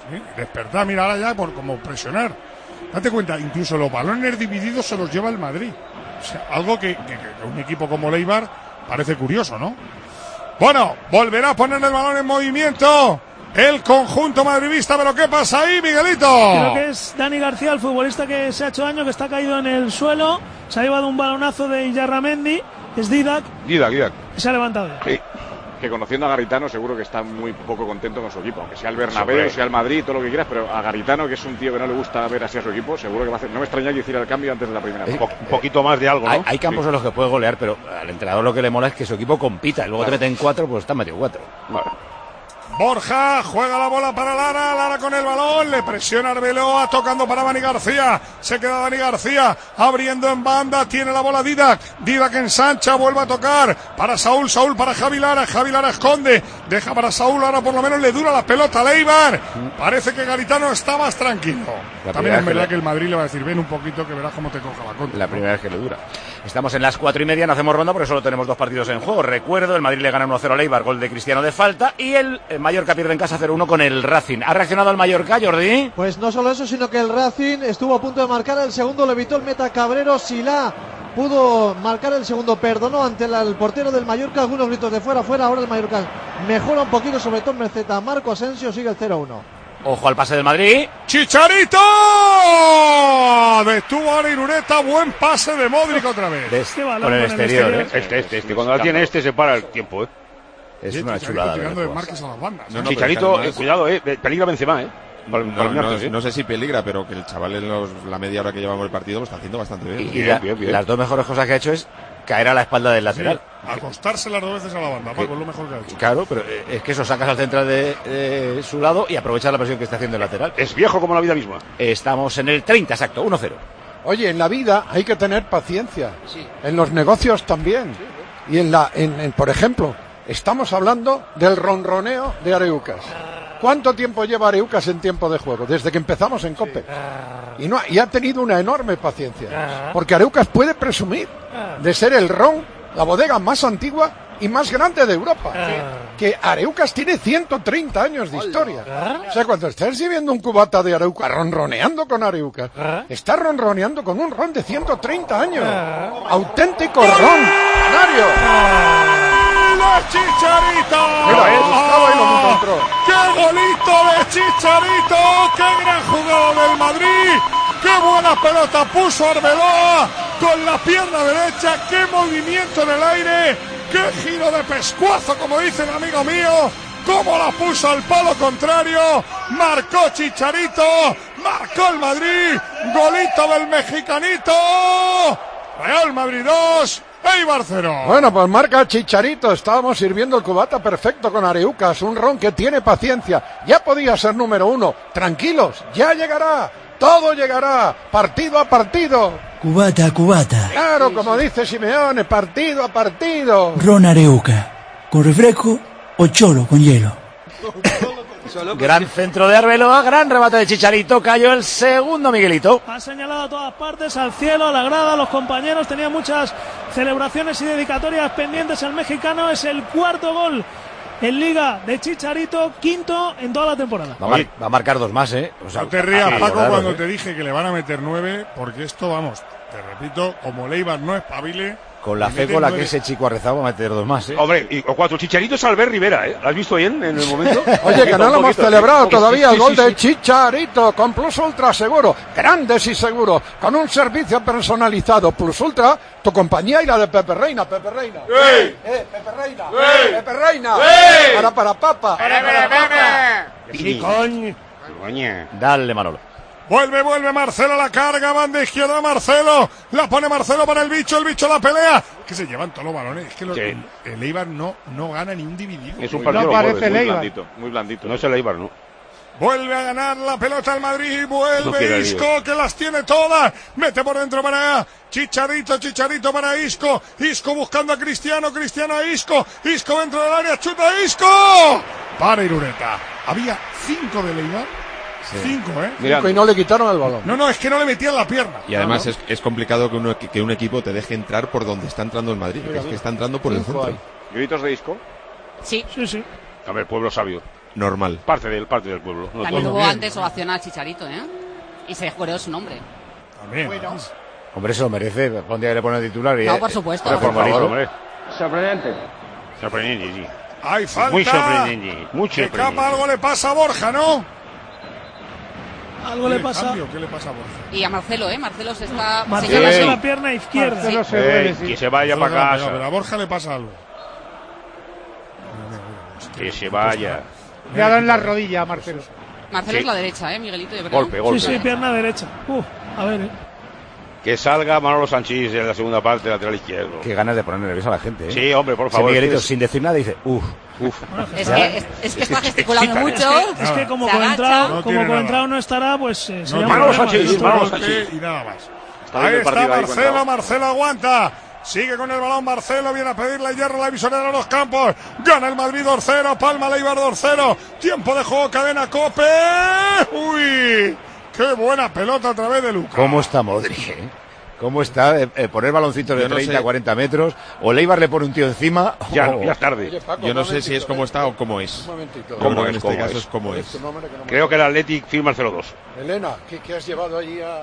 ¿eh? Despertar, mira, ahora ya por como presionar. Date cuenta, incluso los balones divididos se los lleva el Madrid. O sea, algo que, que, que un equipo como Leibar parece curioso, ¿no? Bueno, volverá a poner el balón en movimiento el conjunto madridista, pero ¿qué pasa ahí, Miguelito? Creo que es Dani García, el futbolista que se ha hecho daño, que está caído en el suelo. Se ha llevado un balonazo de Yarramendi. Es Didac. Didac, Didac. Y se ha levantado. Sí. Que conociendo a Garitano seguro que está muy poco contento con su equipo, aunque sea el Bernabéu, Sobre. sea el Madrid, todo lo que quieras, pero a Garitano, que es un tío que no le gusta ver así a su equipo, seguro que va a hacer. No me extraña que hiciera el cambio antes de la primera. Un, po- un poquito más de algo, ¿no? Hay, hay campos Sí. en los que puede golear, pero al entrenador lo que le mola es que su equipo compita. Y luego Claro. te meten cuatro, pues está metido cuatro. Vale. Borja juega la bola para Lara, Lara con el balón, le presiona Arbeloa, tocando para Dani García, se queda Dani García, abriendo en banda, tiene la bola Didac, Didac ensancha, vuelve a tocar, para Saúl, Saúl para Javi Lara, Javi Lara esconde, deja para Saúl, ahora por lo menos le dura la pelota a Leibar, parece que Garitano está más tranquilo. La También primera es vez que verdad le- que el Madrid le va a decir, ven un poquito que verás cómo te coja la contra. La primera vez que le dura. Estamos en las cuatro y media, no hacemos ronda porque solo tenemos dos partidos en juego. Recuerdo, el Madrid le gana uno cero a Leibar, gol de Cristiano de falta, y el, el Mallorca pierde en casa cero uno con el Racing. ¿Ha reaccionado el Mallorca, Jordi? Pues no solo eso, sino que el Racing estuvo a punto de marcar el segundo, le evitó el meta Cabrero. Silá pudo marcar el segundo, perdonó ante la- el portero del Mallorca, algunos gritos de fuera, fuera. Ahora el Mallorca mejora un poquito, sobre todo en Merceta. Marco Asensio sigue el cero uno. Ojo al pase del Madrid. ¡Chicharito! Detuvo a Irureta, buen pase de Modric otra vez. Des- Qué balón con el con el exterior, exterior. ¿eh? Este, este, este. Cuando la tiene este se para el tiempo, ¿eh? Es Sí, una Chicharito chulada. de tirando de juego. marques a las bandas. No, no, Chicharito, pero es que eh, además- cuidado, eh. Peligra Benzema, eh. Para- para No, el no, norte, sí. no sé si peligra, pero que el chaval en los- la media hora que llevamos el partido lo está haciendo bastante bien. Y, y Bien, la- bien, bien. las dos mejores cosas que ha hecho es caer a la espalda del lateral. Acostarse las dos veces a la banda, Paco, es lo mejor que ha hecho. Claro, pero eh, es que eso sacas al central de, de su lado y aprovechas la presión que está haciendo el lateral. Es viejo como la vida misma. Estamos en el treinta, exacto, uno cero. Oye, en la vida hay que tener paciencia. En los negocios también. Y en la, en, en- por ejemplo, estamos hablando del ronroneo de Areucas. ¿Cuánto tiempo lleva Areucas en tiempo de juego? Desde que empezamos en COPE. Y, no, ha- y ha tenido una enorme paciencia. Porque Areucas puede presumir de ser el ron, la bodega más antigua y más grande de Europa. Que Areucas tiene ciento treinta años de historia. O sea, cuando estás sirviendo un cubata de Areucas, ronroneando con Areucas, estás ronroneando con un ron de ciento treinta años. Auténtico ron. Canario. ¡La Chicharito! Mira, lo buscaba y lo encontró. ¡Qué golito de Chicharito! ¡Qué gran jugada del Madrid! ¡Qué buena pelota puso Arbeloa con la pierna derecha! ¡Qué movimiento en el aire! ¡Qué giro de pescuezo, como dice el amigo mío! ¡Cómo la puso al palo contrario! ¡Marcó Chicharito! ¡Marcó el Madrid! ¡Golito del mexicanito! Real Madrid dos, Eibar cero. Bueno, pues marca Chicharito. Estábamos sirviendo el cubata perfecto con Areucas. Un ron que tiene paciencia. Ya podía ser número uno. Tranquilos, ya llegará. Todo llegará. Partido a partido. Cubata, cubata. Claro, como dice Simeone, partido a partido. Ron Areuca. ¿Con refresco o cholo con hielo? Gran centro de Arbeloa, gran remate de Chicharito, cayó el segundo, Miguelito. Ha señalado a todas partes, al cielo, a la grada, a los compañeros. Tenía muchas celebraciones y dedicatorias pendientes el mexicano. Es el cuarto gol en Liga de Chicharito, quinto en toda la temporada. Va a, mar- va a marcar dos más, ¿eh? O sea, No te rías, a- a Paco, acordaros, cuando ¿eh? te dije que le van a meter nueve, porque esto, vamos, te repito, como Leibar no espabile... Con la le fe meten con la que nueve. ese chico ha rezado va a meter dos más, ¿eh? Hombre, y o cuatro. Chicharito es Albert Rivera, ¿eh? ¿Lo has visto bien en el momento? Oye, que no Un lo hemos poquito, celebrado sí. todavía Sí, el sí, gol sí, de sí. Chicharito con Plus Ultra Seguro. Grandes y seguros. Con un servicio personalizado. Plus Ultra, tu compañía y la de Pepe Reina. Pepe Reina. ¡Ey! Eh, Pepe Reina. ¡Ey! Pepe Reina. ¡Ey! Para, para, papa. Para, para, para. Sí, coño. Coño. Dale, Manolo. Vuelve, vuelve Marcelo a la carga, banda izquierda Marcelo, la pone Marcelo para el bicho, el bicho la pelea, que se llevan todos los balones, es que los, Sí. el, el Eibar no, no gana ni un dividido. Es un No partido parece jueves, el muy Eibar. blandito, muy blandito. No es el Eibar, ¿no? Vuelve a ganar la pelota el Madrid, No vuelve quiere Isco, que las tiene todas, mete por dentro para Chicharito, Chicharito para Isco, Isco buscando a Cristiano, Cristiano a Isco, Isco dentro del área, chuta Isco, para Irureta, había cinco de Eibar. Cinco, ¿eh? Cinco y no le quitaron el balón. No, no, es que no le metían la pierna. Y además No, no. es, es complicado que, uno, que un equipo te deje entrar por donde está entrando el Madrid, porque es que está entrando por el Cinco centro. hay. ¿Gritos de disco? Sí. Sí, sí. A ver, pueblo sabio. normal. Parte del, parte del pueblo. No También todo. tuvo antes ovación al Chicharito, ¿eh? Y se juró su nombre. También. Bueno. Hombre, se lo merece. Un día que le pone titular y... No, por supuesto. Pero Por favor, bonito. hombre. Sorprendente. Sorprendente, sí. Hay falta. Muy sorprendente. Muy Que sorprendente. Capa algo le pasa a Borja, ¿no? Algo le ¿Qué pasa. cambio? ¿Qué le pasa a Borja? Y a Marcelo, ¿eh? Marcelo se está... Marcelo se en llama la pierna izquierda. Marcelo se Eh, duele, sí. que se vaya No, para no, no, casa. pero a Borja le pasa algo. Que se vaya. Le ha dado en la rodilla a Marcelo. Marcelo Sí. es la derecha, ¿eh, Miguelito? Yo creo. Golpe, golpe. Sí, sí, pierna derecha. Uh, a ver, eh. Que salga Manolo Sanchís en la segunda parte, lateral izquierdo. Qué ganas de poner nervioso a la gente, ¿eh? Sí, hombre, por Ese favor. Miguelito, es- sin decir nada, dice, uff, uff. Es que, es, es que está gesticulando mucho. Es que como se agacha. Coentrao, No como tiene nada. Coentrao no estará, pues eh, sería un Manolo problema. Sánchez, Esto- Manolo Golpe Sánchez. y nada más. Está Ahí viendo el está partido ahí Marcelo, contado. Marcelo aguanta. Sigue con el balón Marcelo, viene a pedirle hierro a la visorera de los campos. Gana el Madrid dos cero, palma Leibar dos cero. Tiempo de juego, cadena Cope. Uy, qué buena pelota a través de Lucas. ¿Cómo está Modric, eh? ¿Cómo está? Eh, eh, poner baloncitos de Yo no treinta, sé. cuarenta metros, o Leibar le pone un tío encima, Ya, o- ya es tarde. Oye, Paco, Yo no un sé si es momentito, como ven. está o cómo es. Un momentito. Yo ¿Cómo creo que es? en este ¿Cómo caso es? es como es. Tu nombre que no me- Creo que el Athletic firma el cero dos. Elena, ¿qué, qué has llevado allí a,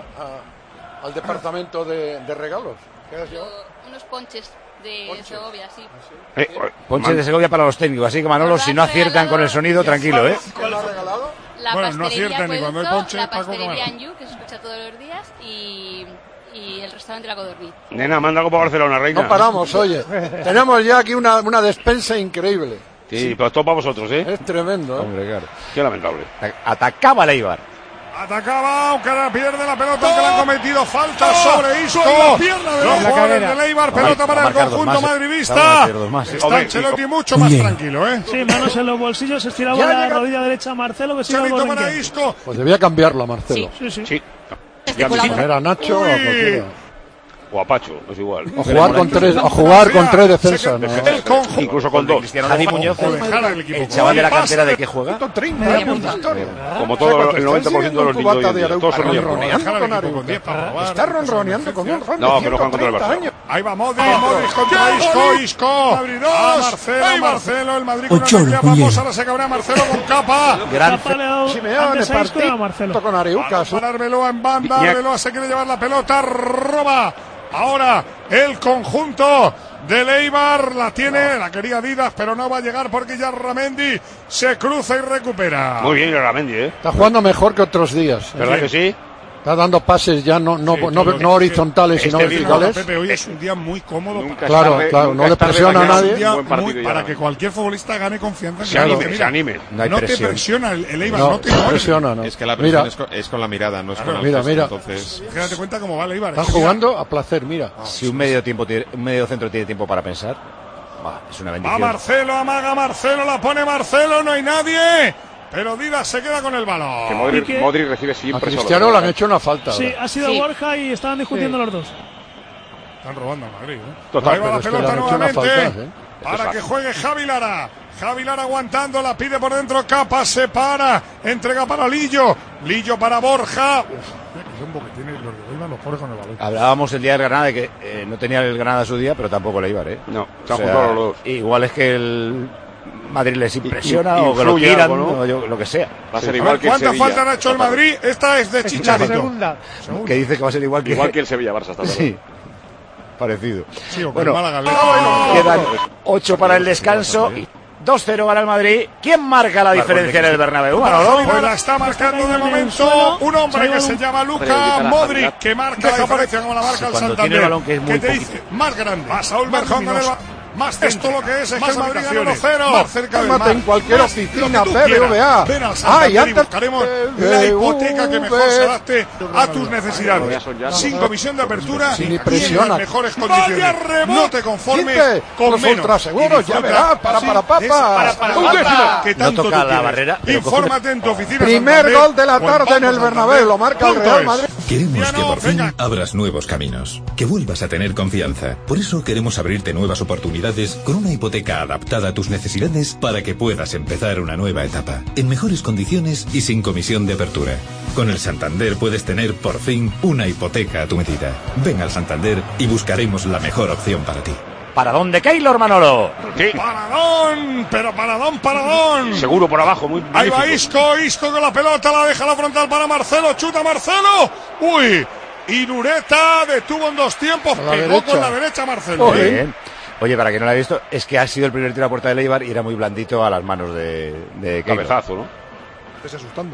a- al departamento de, de regalos? ¿Qué has llevado? Unos ponches de Segovia, sí. Eh, Ponche de Segovia para los técnicos, así que Manolo, si no aciertan con el sonido, tranquilo, ¿eh? ¿Quién lo ha regalado? La Bueno, no pastelería aciertan ni cuando hay Acueducto, ponche, la Paco pastelería Camara. Anju, que se escucha todos los días, y, y el restaurante La Codorniz. Nena, manda algo para Barcelona, reina. No paramos, oye. Tenemos ya aquí una, una despensa increíble. Sí, pero todo para vosotros, ¿eh? Es tremendo, ¿eh? Hombre, claro. Qué lamentable. Atacaba Leibar. Atacaba, aunque ahora pierde la pelota, aunque le han cometido falta sobre Isco. la pierna de Los la jugadores cadera. de Leibar, Va a pelota mar- para va a el marcar dos conjunto más, eh. Va a madridista. marcar dos más, eh. Está Hombre, Ancelotti Isco. mucho Muy más bien. tranquilo, ¿eh? Sí, manos en los bolsillos, estiraba Ya la llega- rodilla derecha a Marcelo, que sigue Chavito algo para renqueante. Isco. Pues debía cambiarlo, Marcelo. Sí, sí. Sí. Gesticulando. Poner a Nacho o a Uy. cualquiera. O a Pacho, es igual. O jugar con tres, o jugar con tres defensas, ¿no? El conjunto. Incluso con dos. Javi Muñoz, O dejar al equipo. el chaval de la Pasa cantera de que juega. treinta Media años de punta. historia. Como todo el noventa por ciento de los niños hoy en día. Todos son niños. ronroneando Dejar al con equipo con Areuca. diez para probar. Está ronroneando con un ron de No, que no juegan contra el ciento treinta Barça. años. Ahí va Modric, Modric contra Isco, Isco. Madrid A dos. Marcelo, Ahí va. Marcelo, el Madrid con una Ochoro, alegría muy bien. vamos, ahora se cabrea Marcelo con Capa. Gran Capa le ha dado Simeone, antes a Isco y a Marcelo. partido con Areuca. Para Arbeloa en banda, Iñak. Arbeloa se quiere llevar la pelota, roba. Ahora el conjunto de Leibar la tiene, la quería Didas, pero no va a llegar porque ya Ramendi se cruza y recupera. Muy bien, Ramendi, ¿eh? Está jugando mejor que otros días. ¿Verdad que sí? Está dando pases ya no, no, Sí, no, todo. no horizontales, sino Este mismo, verticales. Pepe, hoy es un día muy cómodo Nunca para, es Claro, tarde, claro, nunca no es le tarde presiona a mañana. nadie. un día Buen partido muy- ya, para ¿no? que cualquier futbolista gane confianza. en Se sí anime, mismo. se Mira, anime. No hay no te presión. presiona el, el Eibar, No, no te no mueve. presiona, no. Es que la presión Mira, es, con, es con la mirada, no es Claro, con el mira, gesto, mira. Entonces, Fíjate cuenta cómo va el Eibar. están Es que jugando a placer, mira. Si un medio tiempo tiene- un medio centro tiene tiempo para pensar, bah, es una Va bendición. Marcelo, amaga Marcelo, la pone Marcelo, no hay nadie. Pero Didas se queda con el Que balón. Modric, ¿Y qué? Modric recibe A siempre Cristiano solo. le han hecho una falta. Sí, ahora. ha sido Sí. Borja y estaban discutiendo los dos. Están robando a Madrid, ¿eh? Total, Ahí va pero la es que pelota le han hecho una nuevamente. falta, ¿eh? Para que juegue Javi Lara. Javi Lara aguantando, la pide por dentro, Capa, se para, entrega para Lillo. Lillo para Borja. Uf, qué tiempo que tiene los de Eibar, los pobres con el balón. Hablábamos el día del Granada de que eh, no tenía el Granada su día, pero tampoco el Eibar, ¿eh? No, se O han sea, juntado los dos. igual es que el Madrid les impresiona In- o que lo influye quieran algo, ¿no? o yo- lo que sea. Va a ser A igual ver, que el ¿cuántas Sevilla. faltas ha hecho el Madrid? Esta es de La Chicharito. segunda. Que dice que va a ser igual que, Igual que el Sevilla Barça, está sí, parecido. Sí, o que Bueno, el Málaga le- quedan ocho para el descanso. dos cero gana el Madrid. ¿Quién marca la diferencia en el Bernabéu, Manolo? Pues la está marcando de momento un hombre que se llama Luka Modric, que marca la diferencia como la marca el Cuando tiene el Santander. balón, que es muy Que te poquito. dice más grande. A Saúl Berjón con el ba- más esto lo que es es que el Madrid gana uno cero. Más cerca del cálmate mar. en cualquier Más oficina, lo que tú B B V A. quieras. Ven al Ay, Santander y antes buscaremos de la hipoteca que mejor B B V. se adapte a tus necesidades. Sin comisión de apertura Si y ni en presiona. las mejores condiciones. No te conformes Quinte, con los menos. ultraseguros, Y ya disfruta, verás, para, sí, para, de ese papas. para, para, Un para, décimo. que No tanto toca tú la quieres. barrera, pero Infórmate en tu oficina. Primer Santander gol de la o en tarde en el Banco Bernabéu, lo marca el Santander Real punto es. Madrid. Queremos Ya que no, por fin venga. abras nuevos caminos, que vuelvas a tener confianza. Por eso queremos abrirte nuevas oportunidades con una hipoteca adaptada a tus necesidades para que puedas empezar una nueva etapa, en mejores condiciones y sin comisión de apertura. Con el Santander puedes tener por fin una hipoteca a tu medida. Ven al Santander y buscaremos la mejor opción para ti. Paradón de Keylor, Manolo. Sí. Paradón, pero paradón, paradón. Seguro por abajo, muy Ahí va magnífico. Isco, Isco con la pelota, la deja la frontal para Marcelo, chuta Marcelo. Uy, Irureta detuvo en dos tiempos, la pegó derecha. con la derecha Marcelo. Muy ¿eh? bien. Oye, para quien no lo haya visto, es que ha sido el primer tiro a puerta de Eibar y era muy blandito a las manos de, de Keylor. Cabezazo, ¿no? Estás asustando.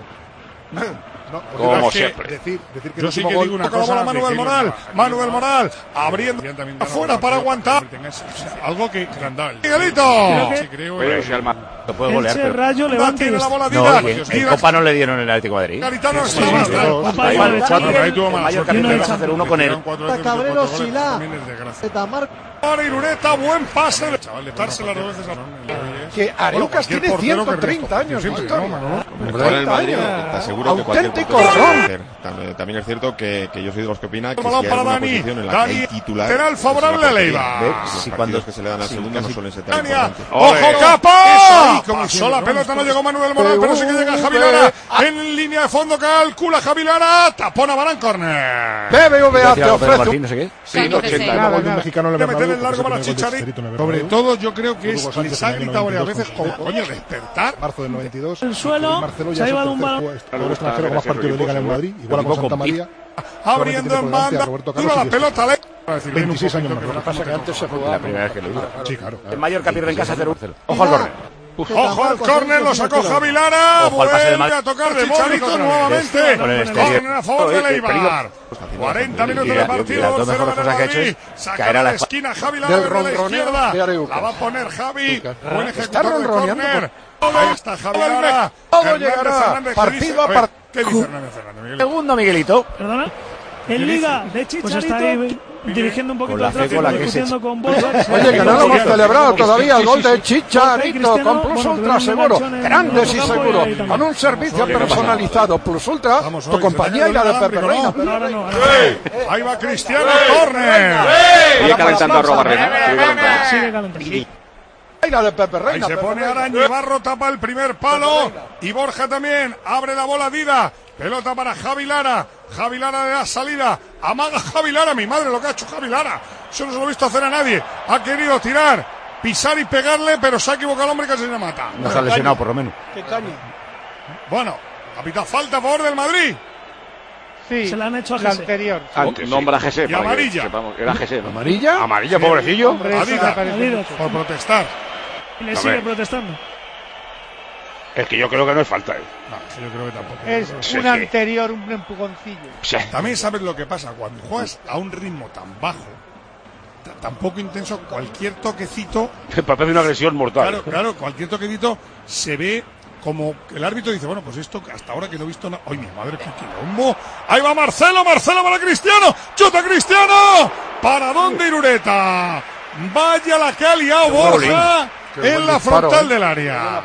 No, Como es que siempre. Decir, decir que Yo el sí último que gol- digo una cosa. Manuel Moral, Manuel Moral, abriendo afuera para aguantar. Algo que Grandal. Miguelito. Sí, creo. Pero si al ma- Lo puede golear, Elche, pero... Rayo, Levante. Tiene la bola, No, Díaz. y en, en Díaz. Copa no le dieron el Atlético de Madrid. Garitano Sí, está sí, mal. Copa Ahí y va, Madrid. cuatro, pero ahí tuvo El mala Mallorca suerte. tiene que hacer uno con él. Cabrero, Silá. Zeta Marco. Para Irureta, buen pase. El chaval, de dársela dos veces a Que Arucas cualquier tiene portero ciento que treinta responde, años. siempre, Víctor. ¿no, Manolo? Con el Madrid, años. te aseguro que cualquier Auténtico portero lo puede ron. hacer. También, también es cierto que, que yo soy de los que opina que El si balón hay para alguna Dani. posición en la Dani, que hay titular, lateral es en la favorable a portería. Leiva. Los Sí, partidos cuando- que se le dan al sí, segundo no casi- suelen ser tan Dania, importantes. ¡ojo Ole. capa! Pasó la pelota, no llegó Manuel Moral, pero sí que llega Javi Lara. En línea de fondo calcula Javi Lara. Tapón a Barán Corner. B B V A Decía te Pedro ofrece Martín, un no sé qué. Sí, no, Sí, ochenta. El gol de un mexicano en el De meter Bernabéu, el largo porque para se pone gol de Chicharito. Chicharito en el Sobre Bernabéu. todo, yo creo que Hugo es, Sánchez les ha en el gritado varias noventa y veces, dos como coño, despertar. Marzo del noventa y dos. El suelo, Y Marcelo se ya ha es el llevado un tercer balón. jugador extranjero con más partidos de liga en el Madrid, igual con Equipo Santa con María. Abriendo en banda, dura la pelota. le- veintiséis años más. Lo que pasa es que antes se La jugaba. primera vez que lo digo. Sí, claro. El Mallorca pierde en casa cero uno. Ojo al córner. Ojo al córner, lo sacó Javi Lara. Ojo al pase del Vuelve Madrid. a tocar Chicharito nuevamente. Con el exterior. Córner a favor de Leibar. cuarenta minutos de Y partido. las dos cero mejores cosas que ha hecho Madrid. es Saca caer a de la la esquina Javi Lara del desde la ronroneo izquierda. de Areucas. La va a poner Javi. Buen Está ejecutor de ronroneando córner. Ahí está Javi Lara. Todo Hernández llegará. Fernández, ¿qué Partido dice? a ver, partido. ¿Qué dice Hernández Fernández, Miguel? Segundo, Miguelito. Perdona. En Liga de Chicharito. Pues está ahí dirigiendo un poquito Con la el tráfico, fe con la que se- discutiendo con Bozo. Oye, que no lo hemos celebrado todavía el gol de Borja y Chicharito Cristiano, con Plus bueno, Ultra tuvieron un seguro, enganchón en grandes el y campo y seguro, ahí también. con un servicio Oye, ¿qué pasa? personalizado. Plus Ultra, Vamos tu hoy, compañía se y la de tenga Pepe el Reina. alámbrico, Ahora no, ahora no. Ahí va Cristiano, córner. Sigue calentando a Robarrena. Sigue calentando. Sigue calentando. Y la de Pepe Ahí Reina. se Pepe pone Reina. Arañi, Barro tapa el primer palo y Borja también, abre la bola Dida, pelota para Javi Lara, Javi Lara de la salida, amaga Javi Lara, mi madre lo que ha hecho Javi Lara, eso no se lo he visto hacer a nadie, ha querido tirar, pisar y pegarle, pero se ha equivocado el hombre que casi le mata. No se ha lesionado, por lo menos. Bueno, ha pitado falta a favor del Madrid. Sí, Se la han hecho a la Jesse. anterior. Antes, sí. Nombra a G S. Y amarilla. Era G S, ¿no? ¿Amarilla? Amarilla, pobrecillo. Hombre, eso me Adidas, parece Adidas. mucho. por protestar. Y le A sigue ver. protestando. Es que yo creo que no es falta. eh. No, yo creo que tampoco. Es Sí, un sí. anterior, un empujoncillo. Sí. También sabes lo que pasa, cuando juegas a un ritmo tan bajo, t- tan poco intenso, cualquier toquecito, Parece una agresión mortal. claro, claro, cualquier toquecito se ve como que el árbitro dice, bueno, pues esto hasta ahora que no he visto nada. ¡Ay, mi madre, qué quilombo! Ahí va Marcelo, Marcelo para Cristiano, chuta Cristiano, ¿para dónde Irureta? Vaya la que ha liado Borja Qué en buen la disparo, frontal ¿eh? del área.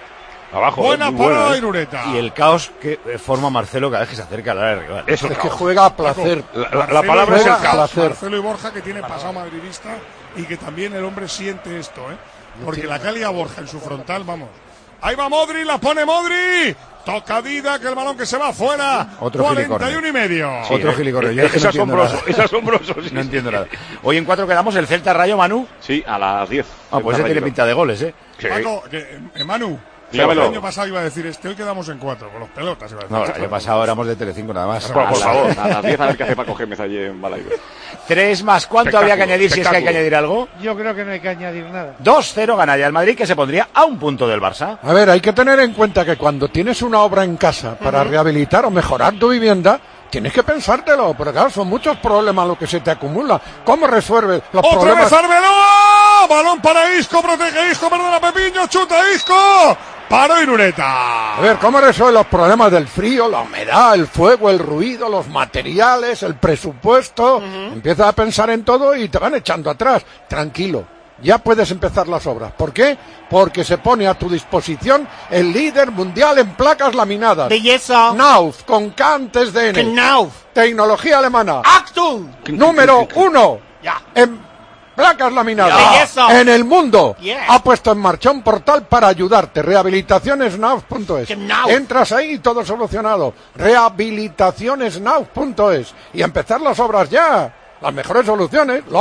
Abajo. Buena muy buena, parada eh. Irureta. Y el caos que eh, forma Marcelo cada vez que se acerca al área rival. Eso Es es que caos. juega a placer. La, la- la Marcelo palabra y es el Borja, caos. placer. Marcelo y Borja que tiene pasado madridista y que también el hombre siente esto, ¿eh? Porque la calia Borja en su frontal, vamos. Ahí va Modri, la pone Modri. Toca Dida, que el balón que se va afuera. Otro cuarenta y uno y medio. Sí, Otro eh. gilicornio. Yo es que Es no entiendo asombroso, nada. es asombroso. sí, No sí. entiendo nada. Hoy en cuatro quedamos el Celta Rayo, Manu. Sí, a las diez. Ah, pues ese tiene pinta de goles, ¿eh? Sí. Paco, que, eh, Manu, Dígamelo. el año pasado iba a decir este, hoy quedamos en cuatro, con los pelotas. Iba a decir. No, el año pasado éramos de Telecinco nada más. Por, por favor. A las diez a ver qué hace Paco Gémez allí en Balaídos. Tres más. ¿Cuánto Espectáculo, había que añadir si es que hay que espectáculo. añadir algo? Yo creo que no hay que añadir nada. dos cero gana ya el Madrid, que se pondría a un punto del Barça. A ver, hay que tener en cuenta que cuando tienes una obra en casa para rehabilitar o mejorar tu vivienda, tienes que pensártelo, porque claro, son muchos problemas lo que se te acumula. ¿Cómo resuelves los ¡Otra problemas? vez Arbeloa! Balón para Isco, protege Isco, perdona Pepiño, chuta Isco. Paró Irureta. A ver, ¿cómo resuelves los problemas del frío, la humedad, el fuego, el ruido, los materiales, el presupuesto? Empiezas a pensar en todo y te van echando atrás. Tranquilo, ya puedes empezar las obras. ¿Por qué? Porque se pone a tu disposición el líder mundial en placas laminadas. Belleza. Knauf, con K antes de N. Knauf. Tecnología alemana. Achtung. Número uno. Ya. En placas laminadas. Belleza. En el mundo. Yeah. Ha puesto en marcha un portal para ayudarte. rehabilitaciones knauf punto es. Knauf. Entras ahí y todo solucionado. rehabilitaciones knauf punto es. Y a empezar las obras ya. Las mejores soluciones, los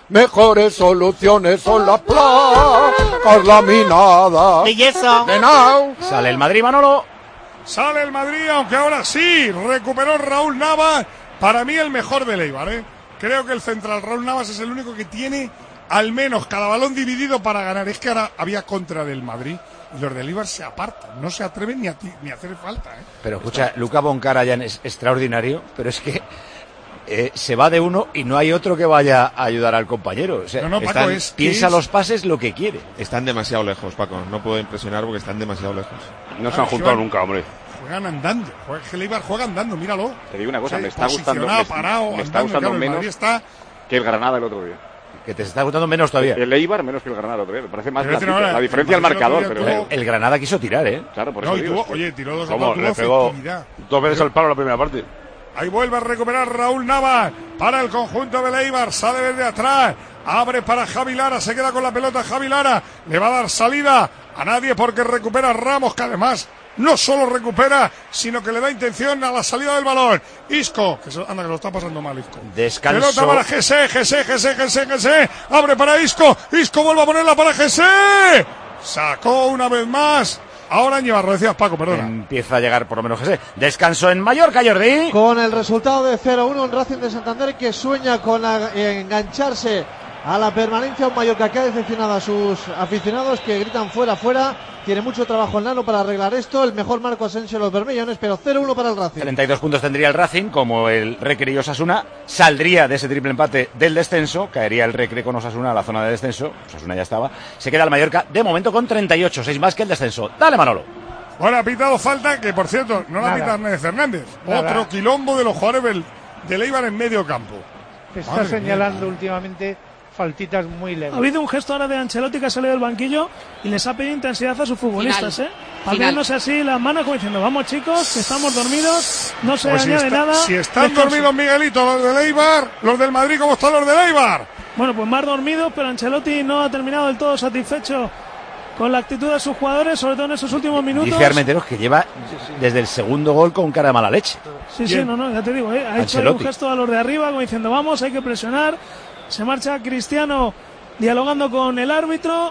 Mejores soluciones son las placas laminadas. Belleza. De now. Sale el Madrid, Manolo. Sale el Madrid, aunque ahora sí recuperó Raúl Navas. Para mí el mejor del Eibar, ¿eh? Creo que el central Raúl Navas es el único que tiene al menos cada balón dividido para ganar. Es que ahora había contra del Madrid y los del Eibar se apartan, no se atreven ni a, ti, ni a hacer falta, ¿eh? Pero escucha, Luka Bonkarayan es extraordinario, pero es que eh, se va de uno y no hay otro que vaya a ayudar al compañero. O sea, no, no, Paco, están, es, piensa es... los pases lo que quiere. Están demasiado lejos, Paco. No puedo impresionar porque están demasiado lejos. No se han juntado nunca, hombre. Juegan andando, juega, el Eibar juega andando, míralo. Te digo una cosa, o sea, me está gustando, me, parado, me está andando, gustando claro, menos está... que el Granada el otro día. Que te está gustando menos todavía. El Eibar menos que el Granada el otro día. Me parece más Pero blandito. ahora, La diferencia del marcador, pero... El, el Granada quiso tirar, ¿eh? Claro, por no, eso y digo, tuvo, oye, tiró dos ¿Cómo? tuvo Le pegó efectividad. dos veces al palo en la primera parte. Ahí vuelve a recuperar Raúl Navas para el conjunto del Eibar. Sale desde atrás. Abre para Javi Lara. Se queda con la pelota Javi Lara. Le va a dar salida a nadie porque recupera Ramos, que además no solo recupera, sino que le da intención a la salida del balón. Isco, que se, anda que lo está pasando mal Isco. Descanso. Pelota para Gese, Gese, Gese, Gese, Gese. Abre para Isco. Isco vuelve a ponerla para Gese. Sacó una vez más. Ahora Ñibarro, decías Paco, perdona. Empieza a llegar por lo menos Gese. Descanso en Mallorca, Jordi. Con el resultado de cero uno en Racing de Santander, que sueña con a, engancharse a la permanencia. Un Mallorca que ha decepcionado a sus aficionados, que gritan fuera, fuera. Tiene mucho trabajo el Nano para arreglar esto. El mejor Marco Asensio de los bermellones, pero cero uno para el Racing. treinta y dos puntos tendría el Racing, como el Recre y Osasuna. Saldría de ese triple empate del descenso. Caería el Recre con Osasuna a la zona de descenso. Osasuna ya estaba. Se queda el Mallorca de momento con treinta y ocho, seis más que el descenso. Dale, Manolo. Bueno, ha pitado falta, que por cierto, no la Nada. pita Hernández Fernández. Nada. Otro quilombo de los jugadores del, del Eibar en medio campo. Está Madre señalando mía. últimamente faltitas muy leves. Ha habido un gesto ahora de Ancelotti que ha salido del banquillo y les ha pedido intensidad a sus futbolistas, Final. ¿eh? Abriéndose así las manos como diciendo, vamos chicos, que estamos dormidos, no se Pues si, añade está- nada. si están descanso. dormidos, Miguelito, los del Eibar, los del Madrid, ¿cómo están los del Eibar? Bueno, pues más dormidos, pero Ancelotti no ha terminado del todo satisfecho con la actitud de sus jugadores, sobre todo en esos últimos minutos. Dice Armenteros que lleva desde el segundo gol con cara de mala leche. Sí, sí, no, no, ya te digo, ¿eh? ha hecho ahí un gesto a los de arriba como diciendo, vamos, hay que presionar. Se marcha Cristiano dialogando con el árbitro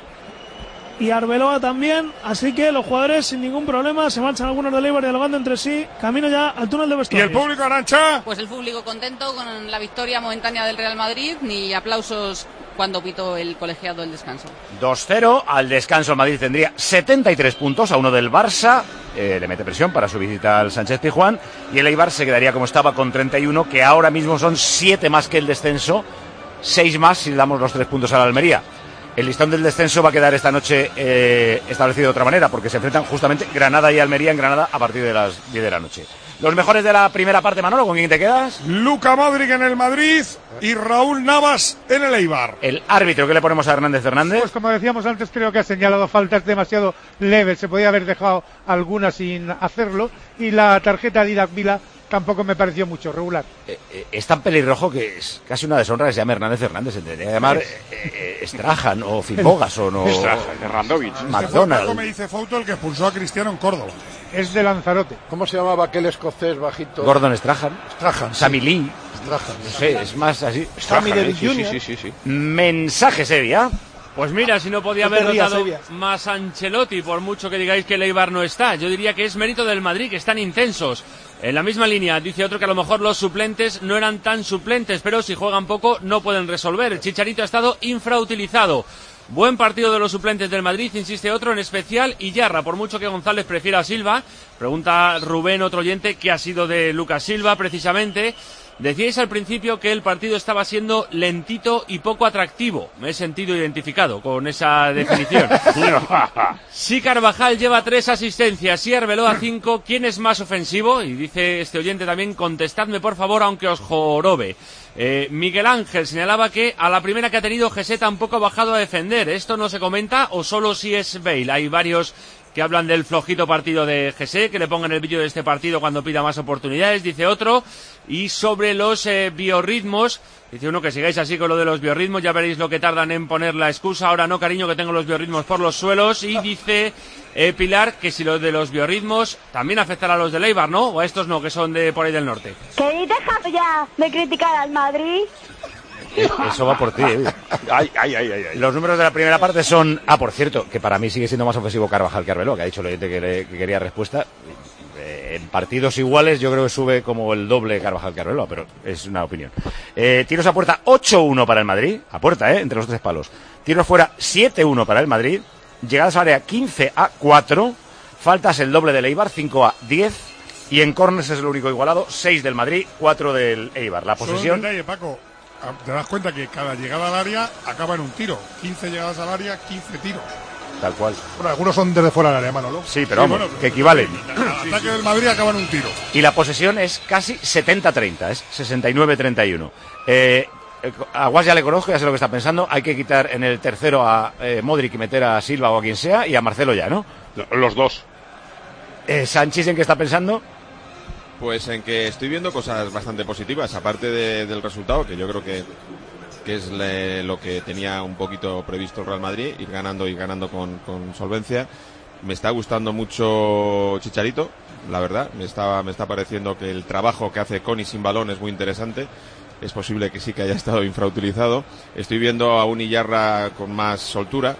y Arbeloa también, así que los jugadores sin ningún problema se marchan algunos del Eibar dialogando entre sí, camino ya al túnel de ¿Y vestuarios. el público, Arancha? Pues el público contento con la victoria momentánea del Real Madrid, ni aplausos cuando pitó el colegiado el descanso. dos cero, al descanso el Madrid tendría setenta y tres puntos a uno del Barça, eh, le mete presión para su visita al Sánchez Pizjuán, y el Eibar se quedaría como estaba con treinta y uno, que ahora mismo son siete más que el descenso, seis más si le damos los tres puntos a la Almería. El listón del descenso va a quedar esta noche eh, establecido de otra manera, porque se enfrentan justamente Granada y Almería en Granada a partir de las diez de la noche. Los mejores de la primera parte, Manolo, ¿con quién te quedas? Luka Modric en el Madrid y Raúl Navas en el Eibar. El árbitro, ¿qué le ponemos a Hernández Fernández? Pues como decíamos antes, creo que ha señalado faltas demasiado leves. Se podía haber dejado alguna sin hacerlo. Y la tarjeta de Didac Vila tampoco me pareció mucho, regular. Eh, eh, es tan pelirrojo que es casi una deshonra que se llame Hernández Fernández. Se tendría que llamar eh, eh, Strahan o Finbogason o Strahan, Randovic. Paco McDonald. me dice Fouto el que expulsó a Cristiano en Córdoba. Es de Lanzarote. ¿Cómo se llamaba aquel escocés bajito? Gordon Strahan. Strahan. Sammy Lee. Strahan. No sé, es más así. Sammy Strahan, David ¿eh? Sí, Junior sí, sí, sí, sí. Mensaje Sevilla. Pues mira, si no podía No te haber rías, notado Sevilla. más Ancelotti, por mucho que digáis que el Eibar no está. Yo diría que es mérito del Madrid, que están intensos. En la misma línea, dice otro que a lo mejor los suplentes no eran tan suplentes, pero si juegan poco no pueden resolver. El Chicharito ha estado infrautilizado. Buen partido de los suplentes del Madrid, insiste otro, en especial Iyarra, por mucho que González prefiera a Silva. Pregunta Rubén, otro oyente, ¿qué ha sido de Lucas Silva precisamente? Decíais al principio que el partido estaba siendo lentito y poco atractivo. Me he sentido identificado con esa definición. Si Carvajal lleva tres asistencias y Arbeloa cinco, ¿quién es más ofensivo? Y dice este oyente también, contestadme por favor, aunque os jorobe. Eh, Miguel Ángel señalaba que a la primera que ha tenido José tampoco ha bajado a defender. ¿Esto no se comenta o solo si es Bale? Hay varios que hablan del flojito partido de José, que le pongan el vídeo de este partido cuando pida más oportunidades, dice otro. Y sobre los eh, biorritmos, dice uno que sigáis así con lo de los biorritmos, ya veréis lo que tardan en poner la excusa. Ahora no, cariño, que tengo los biorritmos por los suelos. Y dice eh, Pilar que si lo de los biorritmos también afectará a los de Eibar, ¿no? O a estos no, que son de por ahí del norte. ¿Queréis dejar ya de criticar al Madrid? Eso va por ti, eh. Ay, ay, ay, ay, ay. Los números de la primera parte son... Ah, por cierto, que para mí sigue siendo más ofensivo Carvajal que Arbeloa, que ha dicho el oyente que, le, que quería respuesta. Eh, en partidos iguales yo creo que sube como el doble Carvajal que Arbeloa, pero es una opinión. Eh, tiros a puerta ocho uno para el Madrid, a puerta, eh, entre los tres palos. Tiros fuera siete uno para el Madrid. Llegadas al área quince a cuatro. Faltas el doble del Eibar, cinco a diez. Y en córners es el único igualado, seis del Madrid, cuatro del Eibar. La posesión... Solo un detalle, Paco. Te das cuenta que cada llegada al área acaba en un tiro. quince llegadas al área, quince tiros. Tal cual. Bueno, algunos son desde fuera del área, Manolo. Sí, pero Sí, vamos, bueno, que equivalen. El ataque del Madrid acaba en un tiro. Y la posesión es casi setenta treinta, es sesenta y nueve treinta y uno. Eh, a Guas ya le conozco, ya sé lo que está pensando. Hay que quitar en el tercero a eh, Modric y meter a Silva o a quien sea, y a Marcelo ya, ¿no? Los dos. Eh, ¿Sánchez en qué está pensando? Pues en que estoy viendo cosas bastante positivas, aparte de, del resultado, que yo creo que, que es le, lo que tenía un poquito previsto el Real Madrid, ir ganando y ganando con, con solvencia. Me está gustando mucho Chicharito, la verdad. Me está, me está pareciendo que el trabajo que hace Coni sin balón es muy interesante. Es posible que sí que haya estado infrautilizado. Estoy viendo a un Iyarra con más soltura.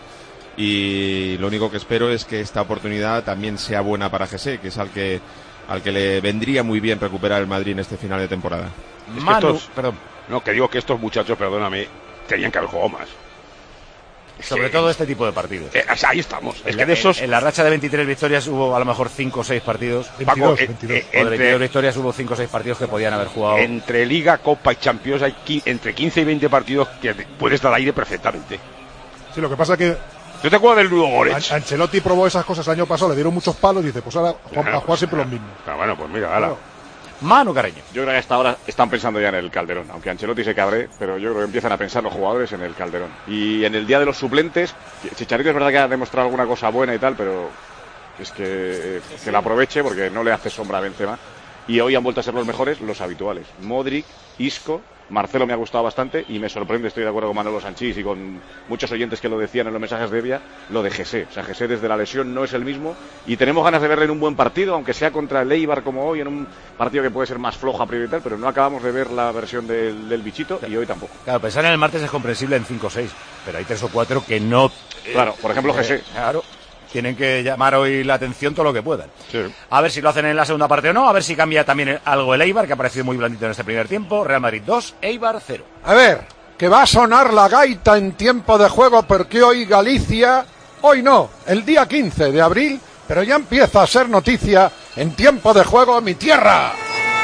Y lo único que espero es que esta oportunidad también sea buena para José, que es al que al que le vendría muy bien recuperar el Madrid en este final de temporada. Es que estos, perdón. No, que digo que estos muchachos, perdóname, tenían que haber jugado más. Sobre Sí. todo este tipo de partidos. Eh, o sea, ahí estamos. Es En que la, de esos... en, en la racha de veintitrés victorias hubo a lo mejor cinco o seis partidos. Paco, eh, veintidós. eh, O de entre, veintidós victorias hubo cinco o seis partidos que podían haber jugado. entre Liga, Copa y Champions hay qui- entre quince y veinte partidos que te- puedes dar aire perfectamente. Sí, lo que pasa es que ¿Tú te acuerdas del Ludo Goretz? An- Ancelotti probó esas cosas el año pasado, le dieron muchos palos y dice, pues ahora a jugar siempre los mismos. Ah, bueno, pues mira, ala. Manu Carreño. Yo creo que hasta ahora están pensando ya en el Calderón, aunque Ancelotti se cabre, pero yo creo que empiezan a pensar los jugadores en el Calderón. Y en el día de los suplentes, Chicharito es verdad que ha demostrado alguna cosa buena y tal, pero es que, que la aproveche porque no le hace sombra a Benzema. Y hoy han vuelto a ser los mejores, los habituales. Modric, Isco, Marcelo me ha gustado bastante y me sorprende, estoy de acuerdo con Manolo Sanchís y con muchos oyentes que lo decían en los mensajes de Evia, lo de José. O sea, José desde la lesión no es el mismo y tenemos ganas de verle en un buen partido, aunque sea contra el Eibar como hoy, en un partido que puede ser más flojo a priori y tal, pero no acabamos de ver la versión del, del bichito y hoy tampoco. Claro, pensar en el martes es comprensible en cinco o seis, pero hay tres o cuatro que no... Claro, por ejemplo, José. Eh, claro, tienen que llamar hoy la atención todo lo que puedan. Sí. A ver si lo hacen en la segunda parte o no, a ver si cambia también algo el Eibar, que ha parecido muy blandito en este primer tiempo. Real Madrid dos, Eibar cero. A ver, que va a sonar la gaita en tiempo de juego porque hoy Galicia, hoy no, el día quince de abril, pero ya empieza a ser noticia en tiempo de juego mi tierra.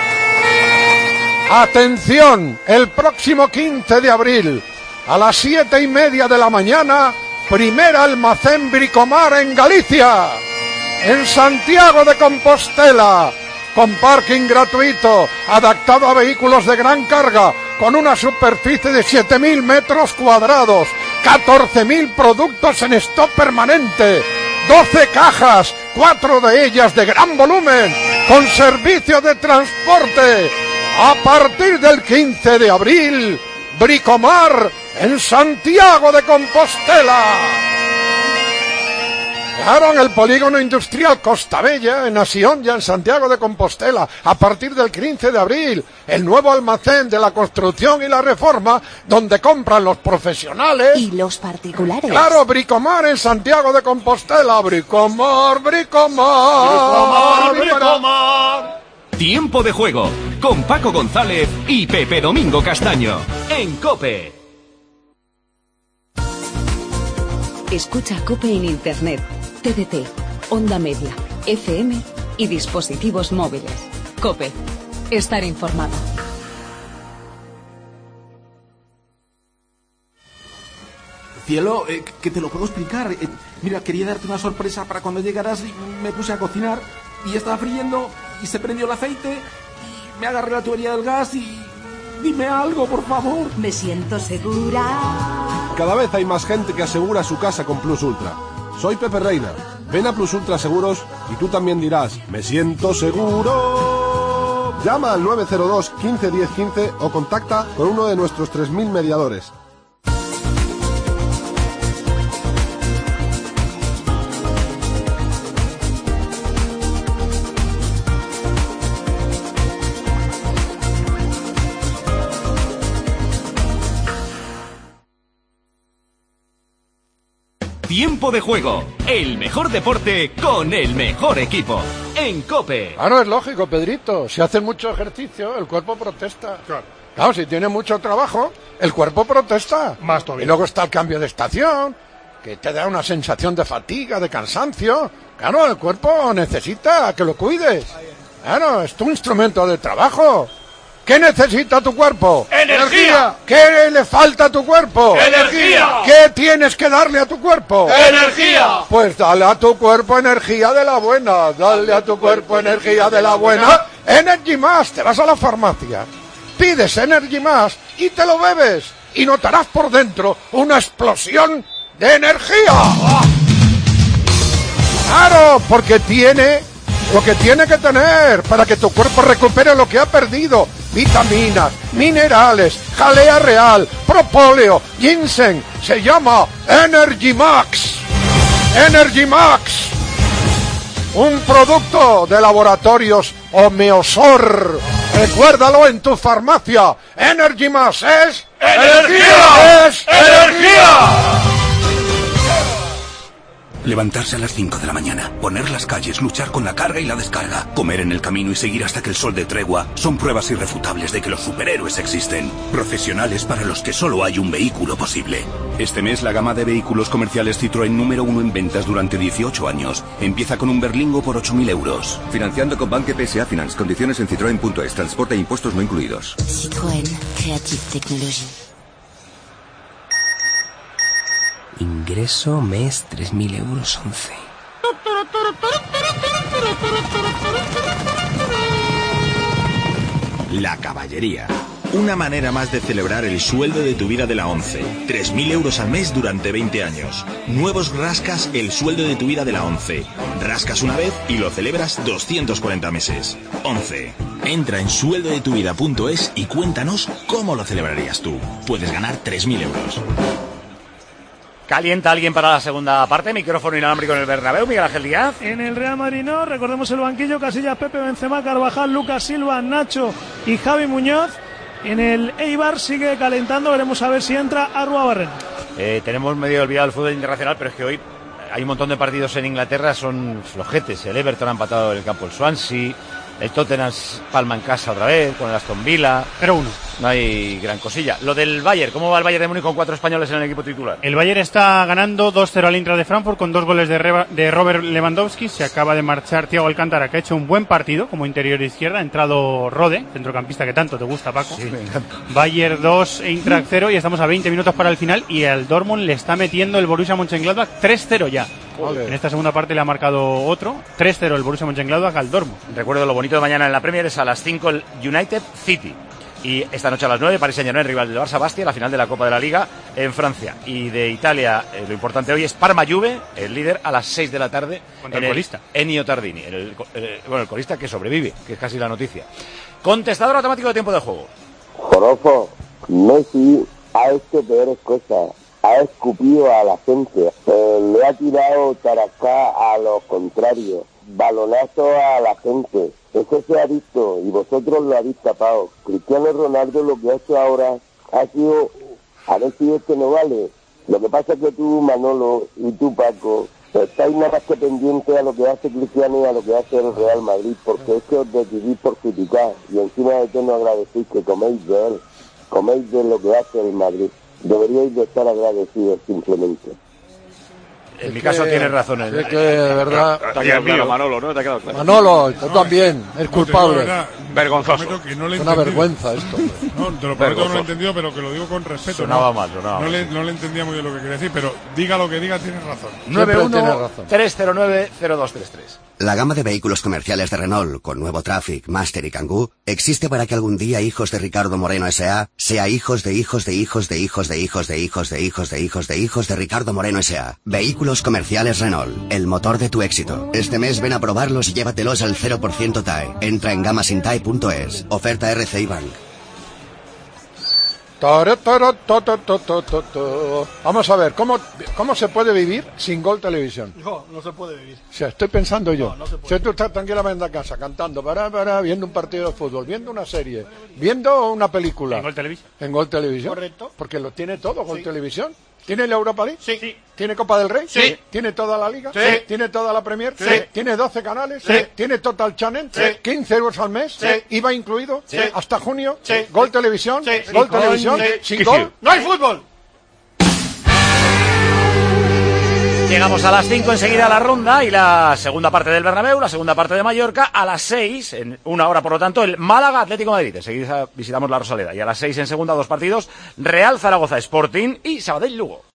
Atención, el próximo quince de abril, a las siete y media de la mañana, primer almacén Bricomar en Galicia, en Santiago de Compostela, con parking gratuito, adaptado a vehículos de gran carga, con una superficie de siete mil metros cuadrados, catorce mil productos en stock permanente, doce cajas, cuatro de ellas de gran volumen, con servicio de transporte. A partir del quince de abril, Bricomar en Santiago de Compostela. Claro, en el polígono industrial Costa Bella, en Asionja, en Santiago de Compostela, a partir del quince de abril, el nuevo almacén de la construcción y la reforma, donde compran los profesionales y los particulares. Claro, Bricomar en Santiago de Compostela, Bricomar, Bricomar, Bricomar, Bricomar. Tiempo de juego con Paco González y Pepe Domingo Castaño en COPE. Escucha COPE en Internet, T D T, Onda Media, F M y dispositivos móviles. COPE. Estar informado. Cielo, eh, que te lo puedo explicar. Eh, mira, quería darte una sorpresa para cuando llegaras y me puse a cocinar y estaba friendo y se prendió el aceite y me agarré la tubería del gas y... Dime algo, por favor. Me siento segura. Cada vez hay más gente que asegura su casa con Plus Ultra. Soy Pepe Reina. Ven a Plus Ultra Seguros y tú también dirás, me siento seguro. Llama al nueve cero dos, quince, diez, quince o contacta con uno de nuestros tres mil mediadores. Tiempo de juego, el mejor deporte con el mejor equipo. En COPE. Claro, es lógico, Pedrito. Si haces mucho ejercicio, el cuerpo protesta. Claro. Claro, si tienes mucho trabajo, el cuerpo protesta. Más todavía. Y luego está el cambio de estación, que te da una sensación de fatiga, de cansancio. Claro, el cuerpo necesita que lo cuides. Claro, es tu instrumento de trabajo. ¿Qué necesita tu cuerpo? ¡Energía! ¿Qué le falta a tu cuerpo? ¡Energía! ¿Qué tienes que darle a tu cuerpo? ¡Energía! Pues dale a tu cuerpo energía de la buena. Dale a tu cuerpo energía de la buena. Energy Más. Te vas a la farmacia, pides Energy Más y te lo bebes. Y notarás por dentro una explosión de energía. Claro, porque tiene lo que tiene que tener para que tu cuerpo recupere lo que ha perdido. Vitaminas, minerales, jalea real, propóleo, ginseng. Se llama Energy Max. Energy Max. Un producto de laboratorios Homeosor. Recuérdalo en tu farmacia. Energy Max es... ¡Energía! ¡Es energía! Levantarse a las cinco de la mañana, poner las calles, luchar con la carga y la descarga, comer en el camino y seguir hasta que el sol dé tregua, son pruebas irrefutables de que los superhéroes existen. Profesionales para los que solo hay un vehículo posible. Este mes la gama de vehículos comerciales Citroën número uno en ventas durante dieciocho años. Empieza con un Berlingo por ocho mil euros. Financiando con Banque P S A Finance. Condiciones en citroen punto es. Transporte e impuestos no incluidos. Citroën. Creative Technology. Ingreso mes tres mil euros once. La caballería. Una manera más de celebrar el sueldo de tu vida de la ONCE. tres mil euros al mes durante veinte años. Nuevos Rascas, el sueldo de tu vida de la ONCE. Rascas una vez y lo celebras doscientos cuarenta meses. ONCE. Entra en sueldo de tu vida punto es y cuéntanos cómo lo celebrarías tú. Puedes ganar tres mil euros. ¿Calienta alguien para la segunda parte? Micrófono inalámbrico en el Bernabéu, Miguel Ángel Díaz. En el Real Madrid no, recordemos el banquillo: Casillas, Pepe, Benzema, Carvajal, Lucas Silva, Nacho y Javi Muñoz. En el Eibar sigue calentando, veremos a ver si entra Arruabarrena. Eh, tenemos medio olvidado el fútbol internacional, pero es que hoy hay un montón de partidos en Inglaterra, son flojetes. El Everton ha empatado en el campo el Swansea, el Tottenham palma en casa otra vez con el Aston Villa. cero uno. No hay gran cosilla. Lo del Bayern, ¿cómo va el Bayern de Múnich con cuatro españoles en el equipo titular? El Bayern está ganando dos cero al Eintracht de Frankfurt con dos goles de, Reba, de Robert Lewandowski. Se acaba de marchar Thiago Alcántara, que ha hecho un buen partido como interior izquierda. Ha entrado Rode, centrocampista que tanto te gusta, Paco. Sí, me encanta. Bayern dos, Eintracht cero, y estamos a veinte minutos para el final. Y al Dortmund le está metiendo el Borussia Mönchengladbach tres cero ya. Joder. En esta segunda parte le ha marcado otro. tres cero el Borussia Mönchengladbach al Dortmund. Recuerdo, lo bonito de mañana en la Premier es a las cinco el United City. Y esta noche a las nueve, Paris Saint-Germain, rival del Barça Bastia, la final de la Copa de la Liga en Francia. Y de Italia, eh, lo importante hoy es Parma-Juve, el líder, a las seis de la tarde. Contra en el colista. Ennio Tardini, el, el, el, bueno, el colista que sobrevive, que es casi la noticia. Contestador automático de tiempo de juego. Jorofo, Messi ha hecho peores cosas. Ha escupido a la gente. Eh, le ha tirado taracá a los contrarios. Balonazo a la gente. Eso se ha visto y vosotros lo habéis tapado. Cristiano Ronaldo lo que ha hecho ahora ha sido, a ver si esto no vale. Lo que pasa es que tú, Manolo, y tú, Paco, estáis nada más que pendientes a lo que hace Cristiano y a lo que hace el Real Madrid, porque es que os decidís por criticar y encima de todo no agradecéis que coméis de él, coméis de lo que hace el Madrid. Deberíais de estar agradecidos simplemente. En mi caso tienes razón. Es que, de verdad... Te ha quedado claro, Manolo, ¿no? Te ha quedado claro. Manolo, tú también, es culpable. Vergonzoso. Que no le es una vergüenza esto. No, te lo prometo que no lo he entendido, pero que lo digo con respeto. Sonaba no, mal, sonaba no mal. Le, no le entendía muy bien lo que quería decir, pero diga lo que diga, tienes razón. nueve uno tres cero nueve cero dos tres tres. La gama de vehículos comerciales de Renault, con nuevo Traffic, Master y Kangoo, existe para que algún día hijos de Ricardo Moreno S A sea hijos de hijos de hijos de hijos de hijos de hijos de hijos de hijos de hijos de Ricardo Moreno S A. Vehículos comerciales Renault, el motor de tu éxito. Este mes ven a probarlos y llévatelos al cero por ciento T A E. Entra en gamasintae punto es. Oferta R C I Bank. Vamos a ver, ¿cómo, ¿cómo se puede vivir sin Gol Televisión? No, no se puede vivir. O sea, estoy pensando yo. No, no se puede. Si tú estás tranquilamente en casa cantando, para, para, viendo un partido de fútbol, viendo una serie, viendo una película. ¿En Gol Televisión? En Gol Televisión. Correcto. Porque lo tiene todo Gol Sí. Televisión. ¿Tiene la Europa League? Sí. ¿Tiene Copa del Rey? Sí. ¿Tiene toda la Liga? Sí. ¿Tiene toda la Premier? Sí. ¿Tiene doce canales? Sí. ¿Tiene Total Channel? Sí. ¿quince euros al mes? Sí. ¿I V A incluido? Sí. ¿Hasta junio? Sí. ¿Gol Televisión? Sí. ¿Gol Sí. Televisión? Sí. ¿Sin Sí. gol? ¡No hay fútbol! Llegamos a las cinco enseguida a la ronda y la segunda parte del Bernabéu, la segunda parte de Mallorca, a las seis, en una hora por lo tanto, el Málaga Atlético de Madrid. Enseguida visitamos la Rosaleda y a las seis en segunda dos partidos, Real Zaragoza Sporting y Sabadell Lugo.